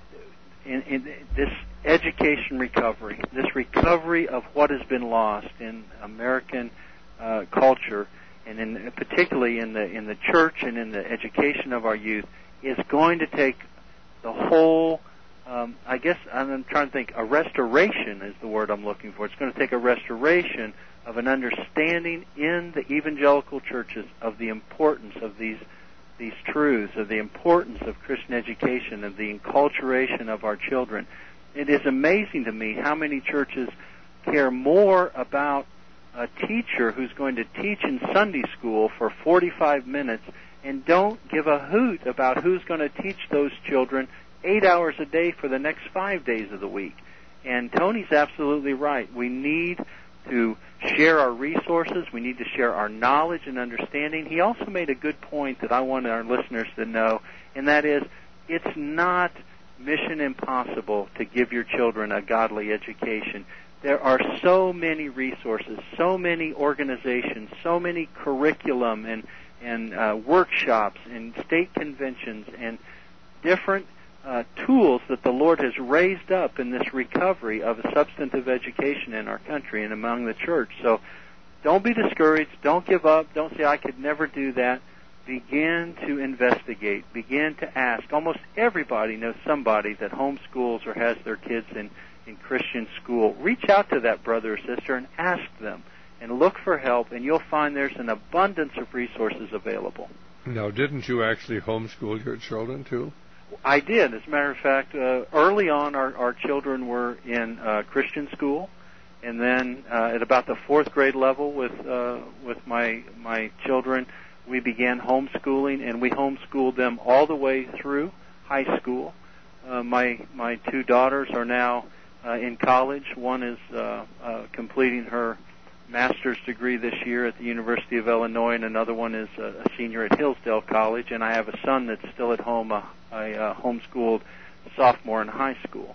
in, in this education recovery, this recovery of what has been lost in American uh, culture, and in, particularly in the in the church and in the education of our youth, is going to take the whole. Um, I guess I'm trying to think. A restoration is the word I'm looking for. It's going to take a restoration of an understanding in the evangelical churches of the importance of these. these truths, of the importance of Christian education, of the enculturation of our children. It is amazing to me how many churches care more about a teacher who's going to teach in Sunday school for forty-five minutes and don't give a hoot about who's going to teach those children eight hours a day for the next five days of the week. And Tony's absolutely right. We need to share our resources. We need to share our knowledge and understanding. He also made a good point that I want our listeners to know, and that is, it's not mission impossible to give your children a godly education. there are so many resources, so many organizations, so many curriculum and and uh, workshops and state conventions and different uh, tools that the Lord has raised up in this recovery of a substantive education in our country and among the church. So don't be discouraged. Don't give up. Don't say, I could never do that. Begin to investigate. Begin to ask. Almost everybody knows somebody that homeschools or has their kids in, in Christian school. Reach out to that brother or sister and ask them and look for help, and you'll find there's an abundance of resources available. Now, didn't you actually homeschool your children, too? I did. As a matter of fact, uh, early on, our, our children were in uh, Christian school, and then uh, at about the fourth grade level with uh, with my my children, we began homeschooling, and we homeschooled them all the way through high school. Uh, my my two daughters are now uh, in college. One is uh, uh, completing her master's degree this year at the University of Illinois, and another one is a, a senior at Hillsdale College, and I have a son that's still at home, a, a, a homeschooled sophomore in high school.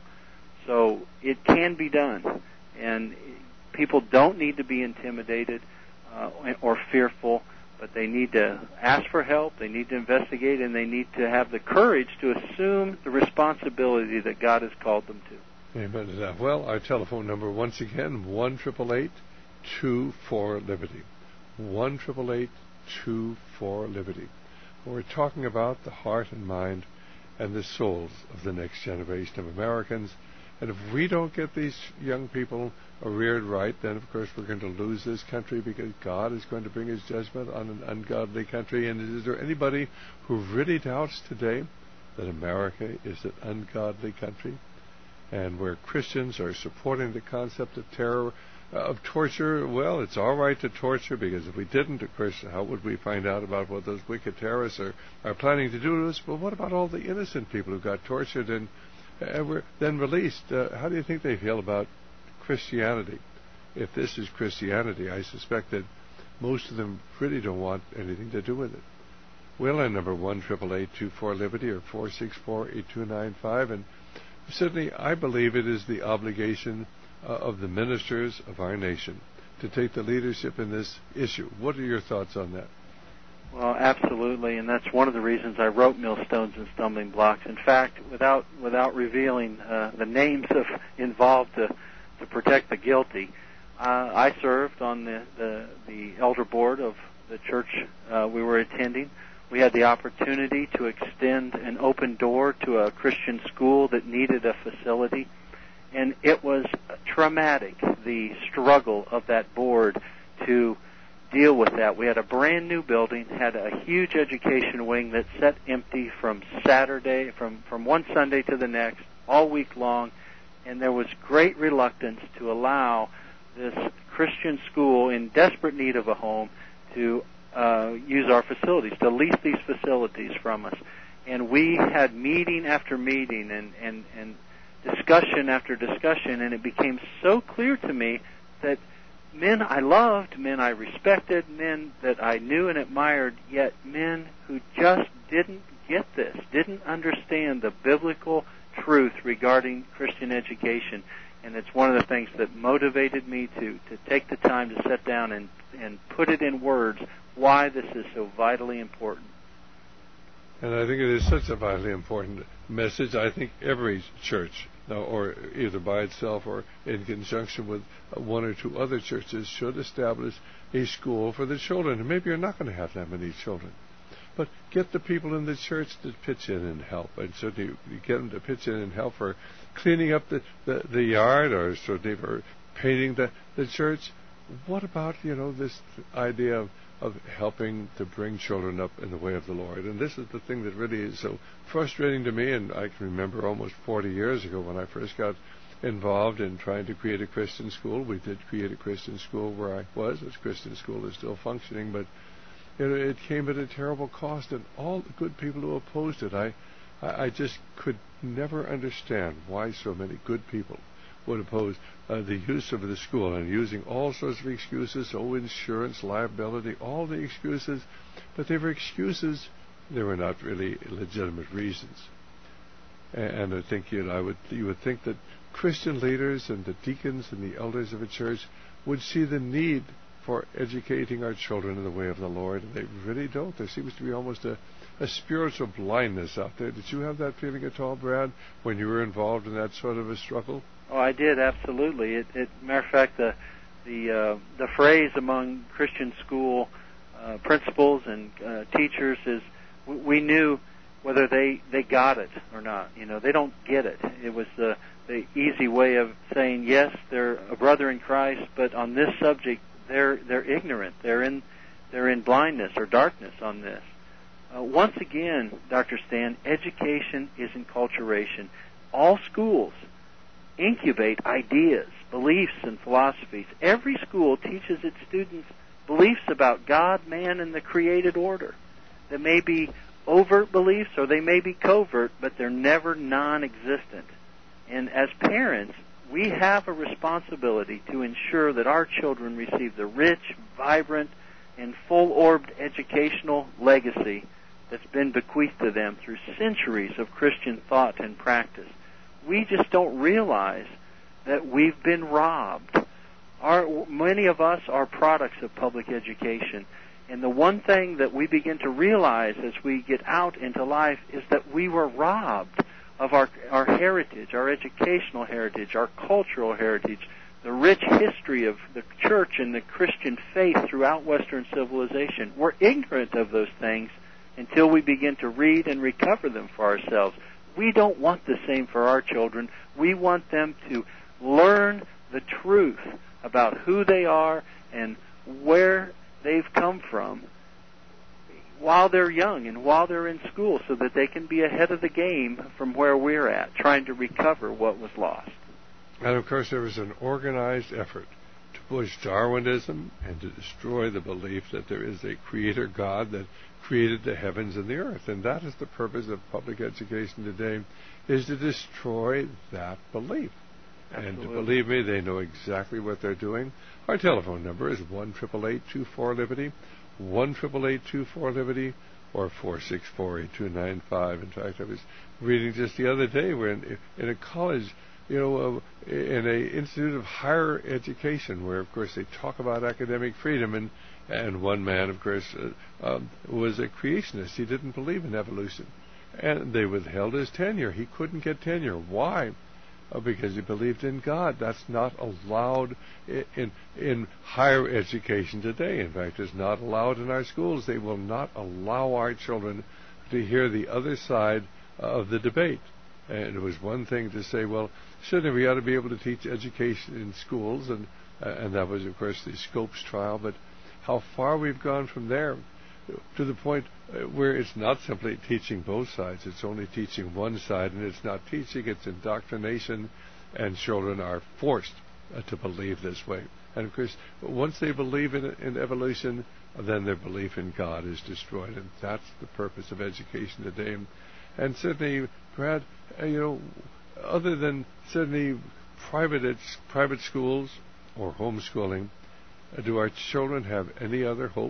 So it can be done, and people don't need to be intimidated uh, or fearful, but they need to ask for help, they need to investigate, and they need to have the courage to assume the responsibility that God has called them to. Amen to that. Well, our telephone number, once again, one eight eight eight, two four, Liberty. one eight eight eight, two four, Liberty. We're talking about the heart and mind and the souls of the next generation of Americans. And if we don't get these young people reared right, then, of course, we're going to lose this country, because God is going to bring his judgment on an ungodly country. And is there anybody who really doubts today that America is an ungodly country, and where Christians are supporting the concept of terror, uh, of torture? Well, it's all right to torture, because if we didn't, of course, how would we find out about what those wicked terrorists are, are planning to do to us? But what about all the innocent people who got tortured and uh, were then released? Uh, how do you think they feel about Christianity? If this is Christianity, I suspect that most of them really don't want anything to do with it. Well, our number one eight eight eight, two four, Liberty, or four six four, eight two nine five, and certainly, I believe it is the obligation uh, of the ministers of our nation to take the leadership in this issue. What are your thoughts on that? Well, absolutely, and that's one of the reasons I wrote Millstones and Stumbling Blocks. In fact, without without revealing uh, the names of involved to, to protect the guilty, uh, I served on the, the, the elder board of the church uh, we were attending. We had the opportunity to extend an open door to a Christian school that needed a facility, and it was traumatic, the struggle of that board to deal with that. We had a brand new building, had a huge education wing that sat empty from Saturday, from, from one Sunday to the next, all week long, and there was great reluctance to allow this Christian school in desperate need of a home to Uh, use our facilities, to lease these facilities from us. And we had meeting after meeting and, and, and discussion after discussion, and it became so clear to me that men I loved, men I respected, men that I knew and admired, yet men who just didn't get this, didn't understand the biblical truth regarding Christian education. And it's one of the things that motivated me to, to take the time to sit down and, and put it in words why this is so vitally important. And I think it is such a vitally important message. I think every church, or either by itself or in conjunction with one or two other churches, should establish a school for the children. And maybe you're not going to have that many children, but get the people in the church to pitch in and help. And certainly you get them to pitch in and help for cleaning up the, the, the yard, or certainly for painting the, the church. What about, you know, this idea of of helping to bring children up in the way of the Lord? And this is the thing that really is so frustrating to me. And I can remember almost forty years ago when I first got involved in trying to create a Christian school. We did create a Christian school where I was. This Christian school is still functioning, but you know, it came at a terrible cost. And all the good people who opposed it, I, I just could never understand why so many good people would oppose uh, the use of the school, and using all sorts of excuses, oh, insurance, liability, all the excuses, but they were excuses. They were not really legitimate reasons. And, and I think you know, I would you would think that Christian leaders and the deacons and the elders of a church would see the need for educating our children in the way of the Lord, and they really don't. There seems to be almost a, a spiritual blindness out there. Did you have that feeling at all, Brad, when you were involved in that sort of a struggle? Oh, I did, absolutely. It, it matter of fact, the the uh, the phrase among Christian school uh, principals and uh, teachers is, we knew whether they they got it or not. You know, they don't get it. It was the the easy way of saying, yes, they're a brother in Christ, but on this subject, they're they're ignorant. They're in they're in blindness or darkness on this. Uh, once again, Doctor Stan, education is enculturation. All schools incubate ideas, beliefs, and philosophies. Every school teaches its students beliefs about God, man, and the created order. They may be overt beliefs or they may be covert, but they're never non-existent. And as parents, we have a responsibility to ensure that our children receive the rich, vibrant, and full-orbed educational legacy that's been bequeathed to them through centuries of Christian thought and practice. We just don't realize that we've been robbed. Our, many of us are products of public education. And the one thing that we begin to realize as we get out into life is that we were robbed of our, our heritage, our educational heritage, our cultural heritage, the rich history of the church and the Christian faith throughout Western civilization. We're ignorant of those things until we begin to read and recover them for ourselves. We don't want the same for our children. We want them to learn the truth about who they are and where they've come from while they're young and while they're in school, so that they can be ahead of the game from where we're at, trying to recover what was lost. And of course there was an organized effort to push Darwinism and to destroy the belief that there is a creator God that created the heavens and the earth. And that is the purpose of public education today, is to destroy that belief. Absolutely. And believe me, they know exactly what they're doing. Our telephone number is one eight eight eight, two four, Liberty, one eight eight eight, two four, Liberty, or four six four, eight two nine five. In fact, I was reading just the other day where in, in a college, you know, uh, in a institute of higher education, where, of course, they talk about academic freedom, and, and one man, of course, uh, um, was a creationist. He didn't believe in evolution. And they withheld his tenure. He couldn't get tenure. Why? Uh, because he believed in God. That's not allowed in, in in higher education today. In fact, it's not allowed in our schools. They will not allow our children to hear the other side of the debate. And it was one thing to say, well, certainly we ought to be able to teach education in schools, and uh, and that was, of course, the Scopes trial. But how far we've gone from there, to the point where it's not simply teaching both sides. It's only teaching one side, and it's not teaching, it's indoctrination, and children are forced uh, to believe this way. And, of course, once they believe in, in evolution, then their belief in God is destroyed, and that's the purpose of education today. And, and certainly, Brad, uh, you know, other than certainly private ed- private schools or homeschooling, uh, do our children have any other hope?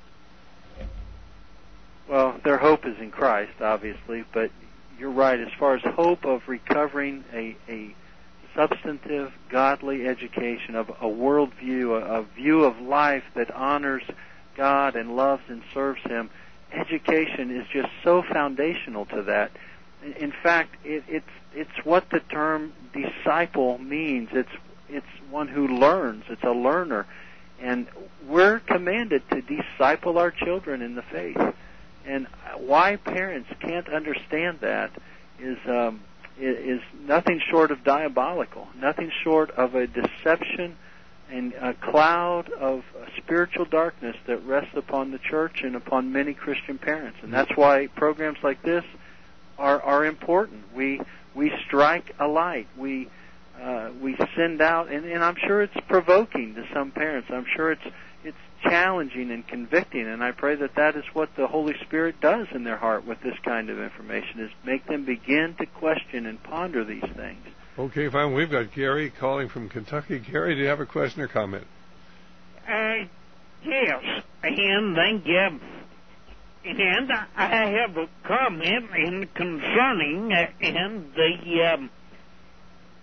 Well, their hope is in Christ, obviously, but you're right. As far as hope of recovering a, a substantive, godly education, of a worldview, a, a view of life that honors God and loves and serves Him, education is just so foundational to that. In fact, it, it's it's what the term disciple means. It's it's one who learns. It's a learner, and we're commanded to disciple our children in the faith. And why parents can't understand that is um, is nothing short of diabolical, nothing short of a deception and a cloud of spiritual darkness that rests upon the church and upon many Christian parents. And that's why programs like this are are important. We we strike a light. We uh, we send out, and, and I'm sure it's provoking to some parents. I'm sure it's it's challenging and convicting, and I pray that that is what the Holy Spirit does in their heart with this kind of information, is make them begin to question and ponder these things. Okay, fine. We've got Gary calling from Kentucky. Gary, do you have a question or comment? Uh, yes, and thank you. And I have a comment in concerning uh, and the um,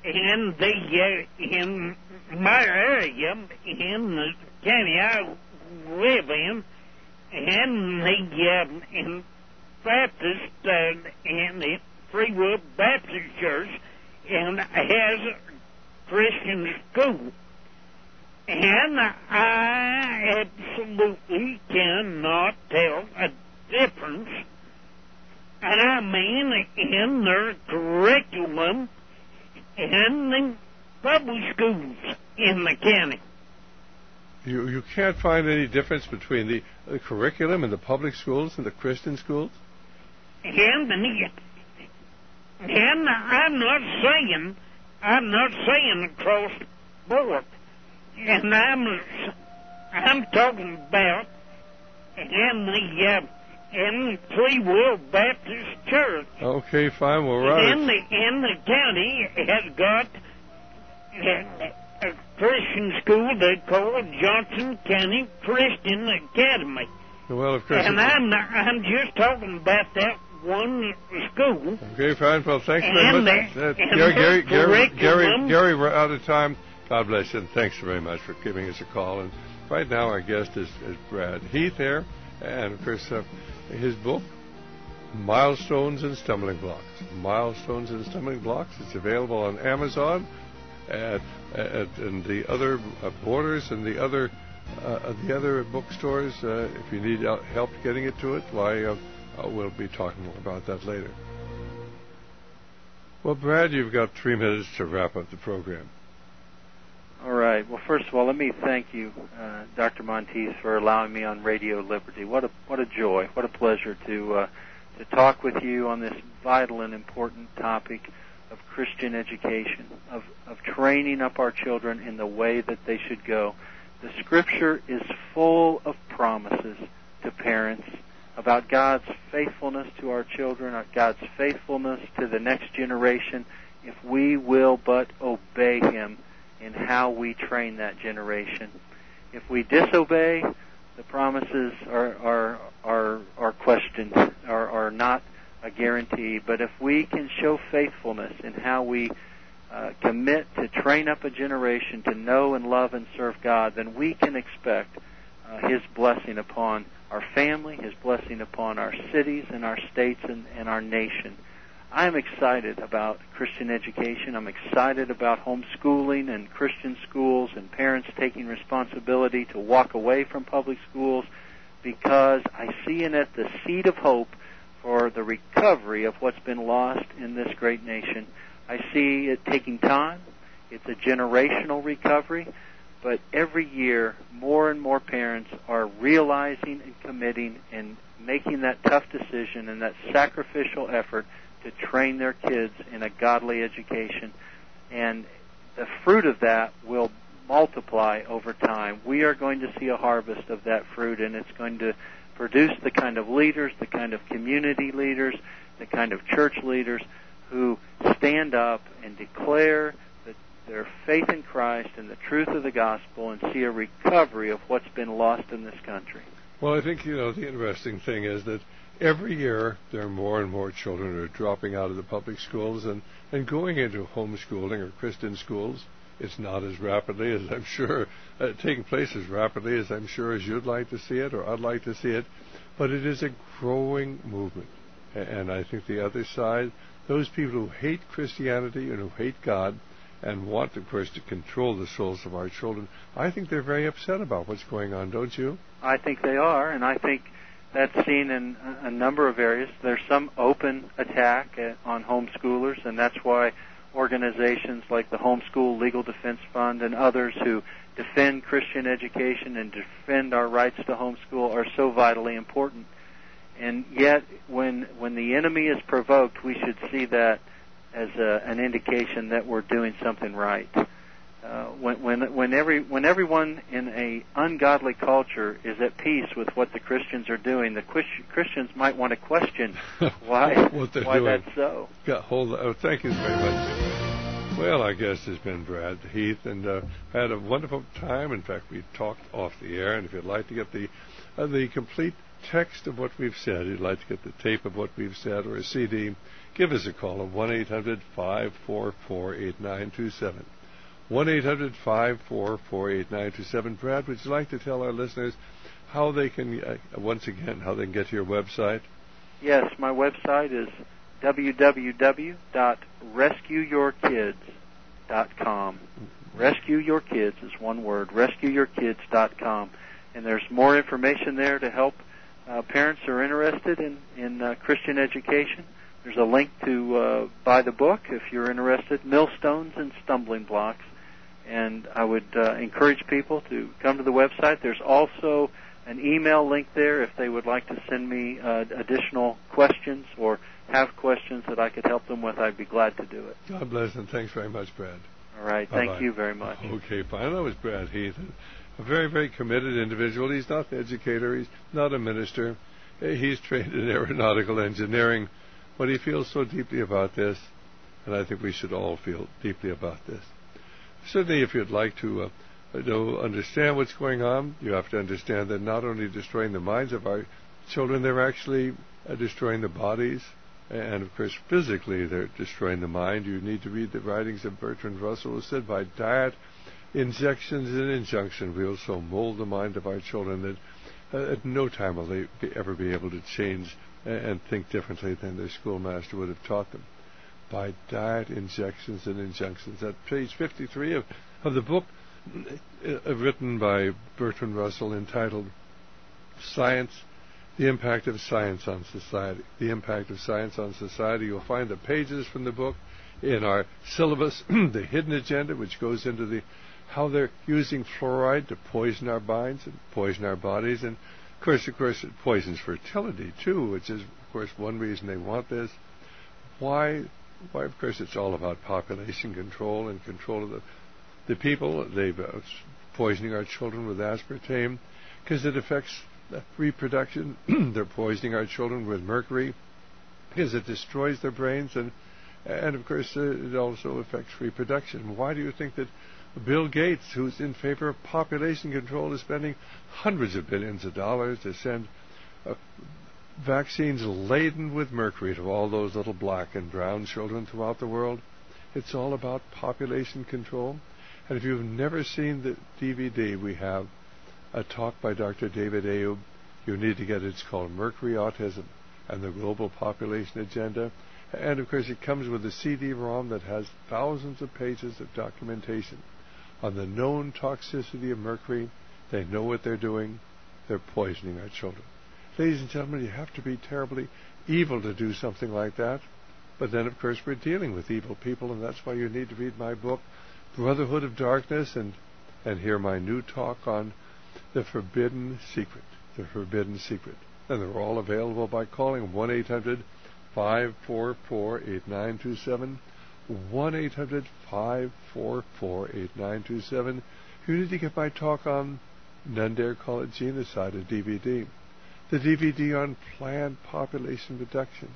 and they, uh, in my area, in the county I live in, and the uh, in Baptist uh, and the Free Will Baptist Church, and has a Christian school. And I absolutely cannot tell a difference, and I mean in their curriculum in the public schools in the county. You you can't find any difference between the, the curriculum in the public schools and the Christian schools? And, and I'm not saying, I'm not saying across the board. And I'm, I'm talking about in the, uh, in the Free Will Baptist Church. Okay, fine, well, right. In the, in the county has got a, a Christian school they call Johnson County Christian Academy. Well, of course. And I'm, not, I'm just talking about that one school. Okay, fine, well, thanks very and much. The, Uh, Gary, Gary, Gary, Gary, Gary, we're out of time. God bless you, and thanks very much for giving us a call. And right now our guest is, is Brad Heath here, and of course uh, his book, Milestones and Stumbling Blocks. Milestones and Stumbling Blocks. It's available on Amazon, at, at and the other uh, Borders and the other uh, the other bookstores. Uh, if you need help getting it to it, why uh, uh, we'll be talking more about that later. Well, Brad, you've got three minutes to wrap up the program. All right. Well, first of all, let me thank you, uh, Doctor Monteith, for allowing me on Radio Liberty. What a what a joy, what a pleasure to uh, to talk with you on this vital and important topic of Christian education, of of training up our children in the way that they should go. The Scripture is full of promises to parents about God's faithfulness to our children, our God's faithfulness to the next generation, if we will but obey Him in how we train that generation. If we disobey, the promises are are are, are questioned, are, are not a guarantee. But if we can show faithfulness in how we uh, commit to train up a generation to know and love and serve God, then we can expect uh, His blessing upon our family, His blessing upon our cities and our states and, and our nation. I'm excited about Christian education. I'm excited about homeschooling and Christian schools and parents taking responsibility to walk away from public schools, because I see in it the seed of hope for the recovery of what's been lost in this great nation. I see it taking time. It's a generational recovery, but every year more and more parents are realizing and committing and making that tough decision and that sacrificial effort to train their kids in a godly education. And the fruit of that will multiply over time. We are going to see a harvest of that fruit, and it's going to produce the kind of leaders, the kind of community leaders, the kind of church leaders who stand up and declare that their faith in Christ and the truth of the gospel and see a recovery of what's been lost in this country. Well, I think, you know, the interesting thing is that every year there are more and more children who are dropping out of the public schools and, and going into homeschooling or Christian schools. It's not as rapidly as I'm sure, uh, taking place as rapidly as I'm sure as you'd like to see it or I'd like to see it, but it is a growing movement. And I think the other side, those people who hate Christianity and who hate God and want, of course, to control the souls of our children, I think they're very upset about what's going on, don't you? I think they are, and I think that's seen in a number of areas. There's some open attack on homeschoolers, and that's why organizations like the Homeschool Legal Defense Fund and others who defend Christian education and defend our rights to homeschool are so vitally important. And yet, when when the enemy is provoked, we should see that as a, an indication that we're doing something right. Uh, when when when every when everyone in a ungodly culture is at peace with what the Christians are doing, the Christians might want to question why what they're why doing. that's so. Yeah, hold on. Oh, thank you very much. Well, our guest has been Brad Heath, and uh, had a wonderful time. In fact, we talked off the air, and if you'd like to get the uh, the complete text of what we've said, you'd like to get the tape of what we've said, or a C D, give us a call at one eight hundred five four four eight nine two seven. one eight hundred five four four eight nine two seven. Brad, would you like to tell our listeners how they can, uh, once again, how they can get to your website? Yes, my website is w w w dot rescue your kids dot com. Rescue Your Kids is one word, rescue your kids dot com. And there's more information there to help uh, parents who are interested in, in uh, Christian education. There's a link to uh, buy the book if you're interested, Millstones and Stumbling Blocks. And I would uh, encourage people to come to the website. There's also an email link there if they would like to send me uh, additional questions or have questions that I could help them with. I'd be glad to do it. God bless, and thanks very much, Brad. All right. Bye-bye. Thank you very much. Okay, fine. That was Brad Heath, a very, very committed individual. He's not an educator. He's not a minister. He's trained in aeronautical engineering, but he feels so deeply about this, and I think we should all feel deeply about this. Certainly, if you'd like to uh, know, understand what's going on, you have to understand that not only destroying the minds of our children, they're actually uh, destroying the bodies. And, of course, physically, they're destroying the mind. You need to read the writings of Bertrand Russell, who said, by diet, injections, and injunction, we will so mold the mind of our children that uh, at no time will they be, ever be able to change and think differently than their schoolmaster would have taught them. By diet, injections, and injunctions. At page fifty-three of, of the book uh, written by Bertrand Russell entitled Science, The Impact of Science on Society. The Impact of Science on Society. You'll find the pages from the book in our syllabus, The Hidden Agenda, which goes into the how they're using fluoride to poison our minds and poison our bodies. And, of course, of course, it poisons fertility, too, which is, of course, one reason they want this. Why? Why, of course, it's all about population control and control of the, the people. They've uh, poisoning our children with aspartame because it affects reproduction. They're poisoning our children with mercury because it destroys their brains, and and of course uh, it also affects reproduction. Why do you think that Bill Gates, who's in favor of population control, is spending hundreds of billions of dollars to send uh, vaccines laden with mercury to all those little black and brown children throughout the world? It's all about population control. And if you've never seen the D V D, we have a talk by Doctor David Ayub. You need to get it. It's called Mercury, Autism, and the Global Population Agenda. And, of course, it comes with a C D ROM that has thousands of pages of documentation on the known toxicity of mercury. They know what they're doing. They're poisoning our children. Ladies and gentlemen, you have to be terribly evil to do something like that. But then, of course, we're dealing with evil people, and that's why you need to read my book, Brotherhood of Darkness, and, and hear my new talk on The Forbidden Secret. The Forbidden Secret. And they're all available by calling one eight hundred five four four eight nine two seven. one eight hundred five four four eight nine two seven. You need to get my talk on None Dare Call It Genocide, a D V D. The D V D on planned population reduction.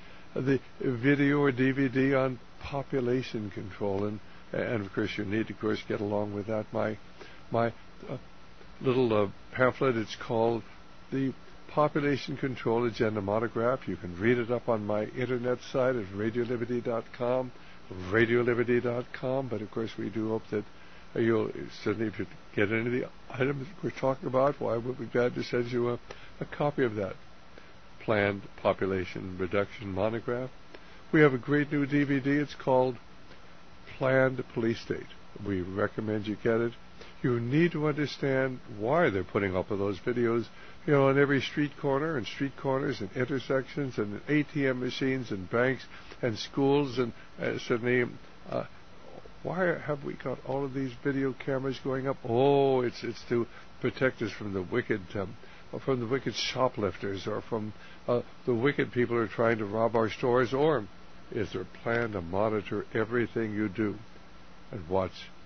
The video or D V D on population control. And, and of course, you need to, of course, get along with that. My, my uh, little uh, pamphlet, it's called The Population Control Agenda Monograph. You can read it up on my internet site at radio liberty dot com, radio liberty dot com. But, of course, we do hope that uh, you'll, certainly if you get any of the items we're talking about, why we'll be glad to send you a, a copy of that planned population reduction monograph. We have a great new D V D. It's called Planned Police State. We recommend you get it. You need to understand why they're putting up with those videos, you know, on every street corner and street corners and intersections and A T M machines and banks and schools. And uh, certainly, uh, why have we got all of these video cameras going up? Oh, it's it's to protect us from the wicked, um, from the wicked shoplifters, or from uh, the wicked people who are trying to rob our stores. Or is there a plan to monitor everything you do and watch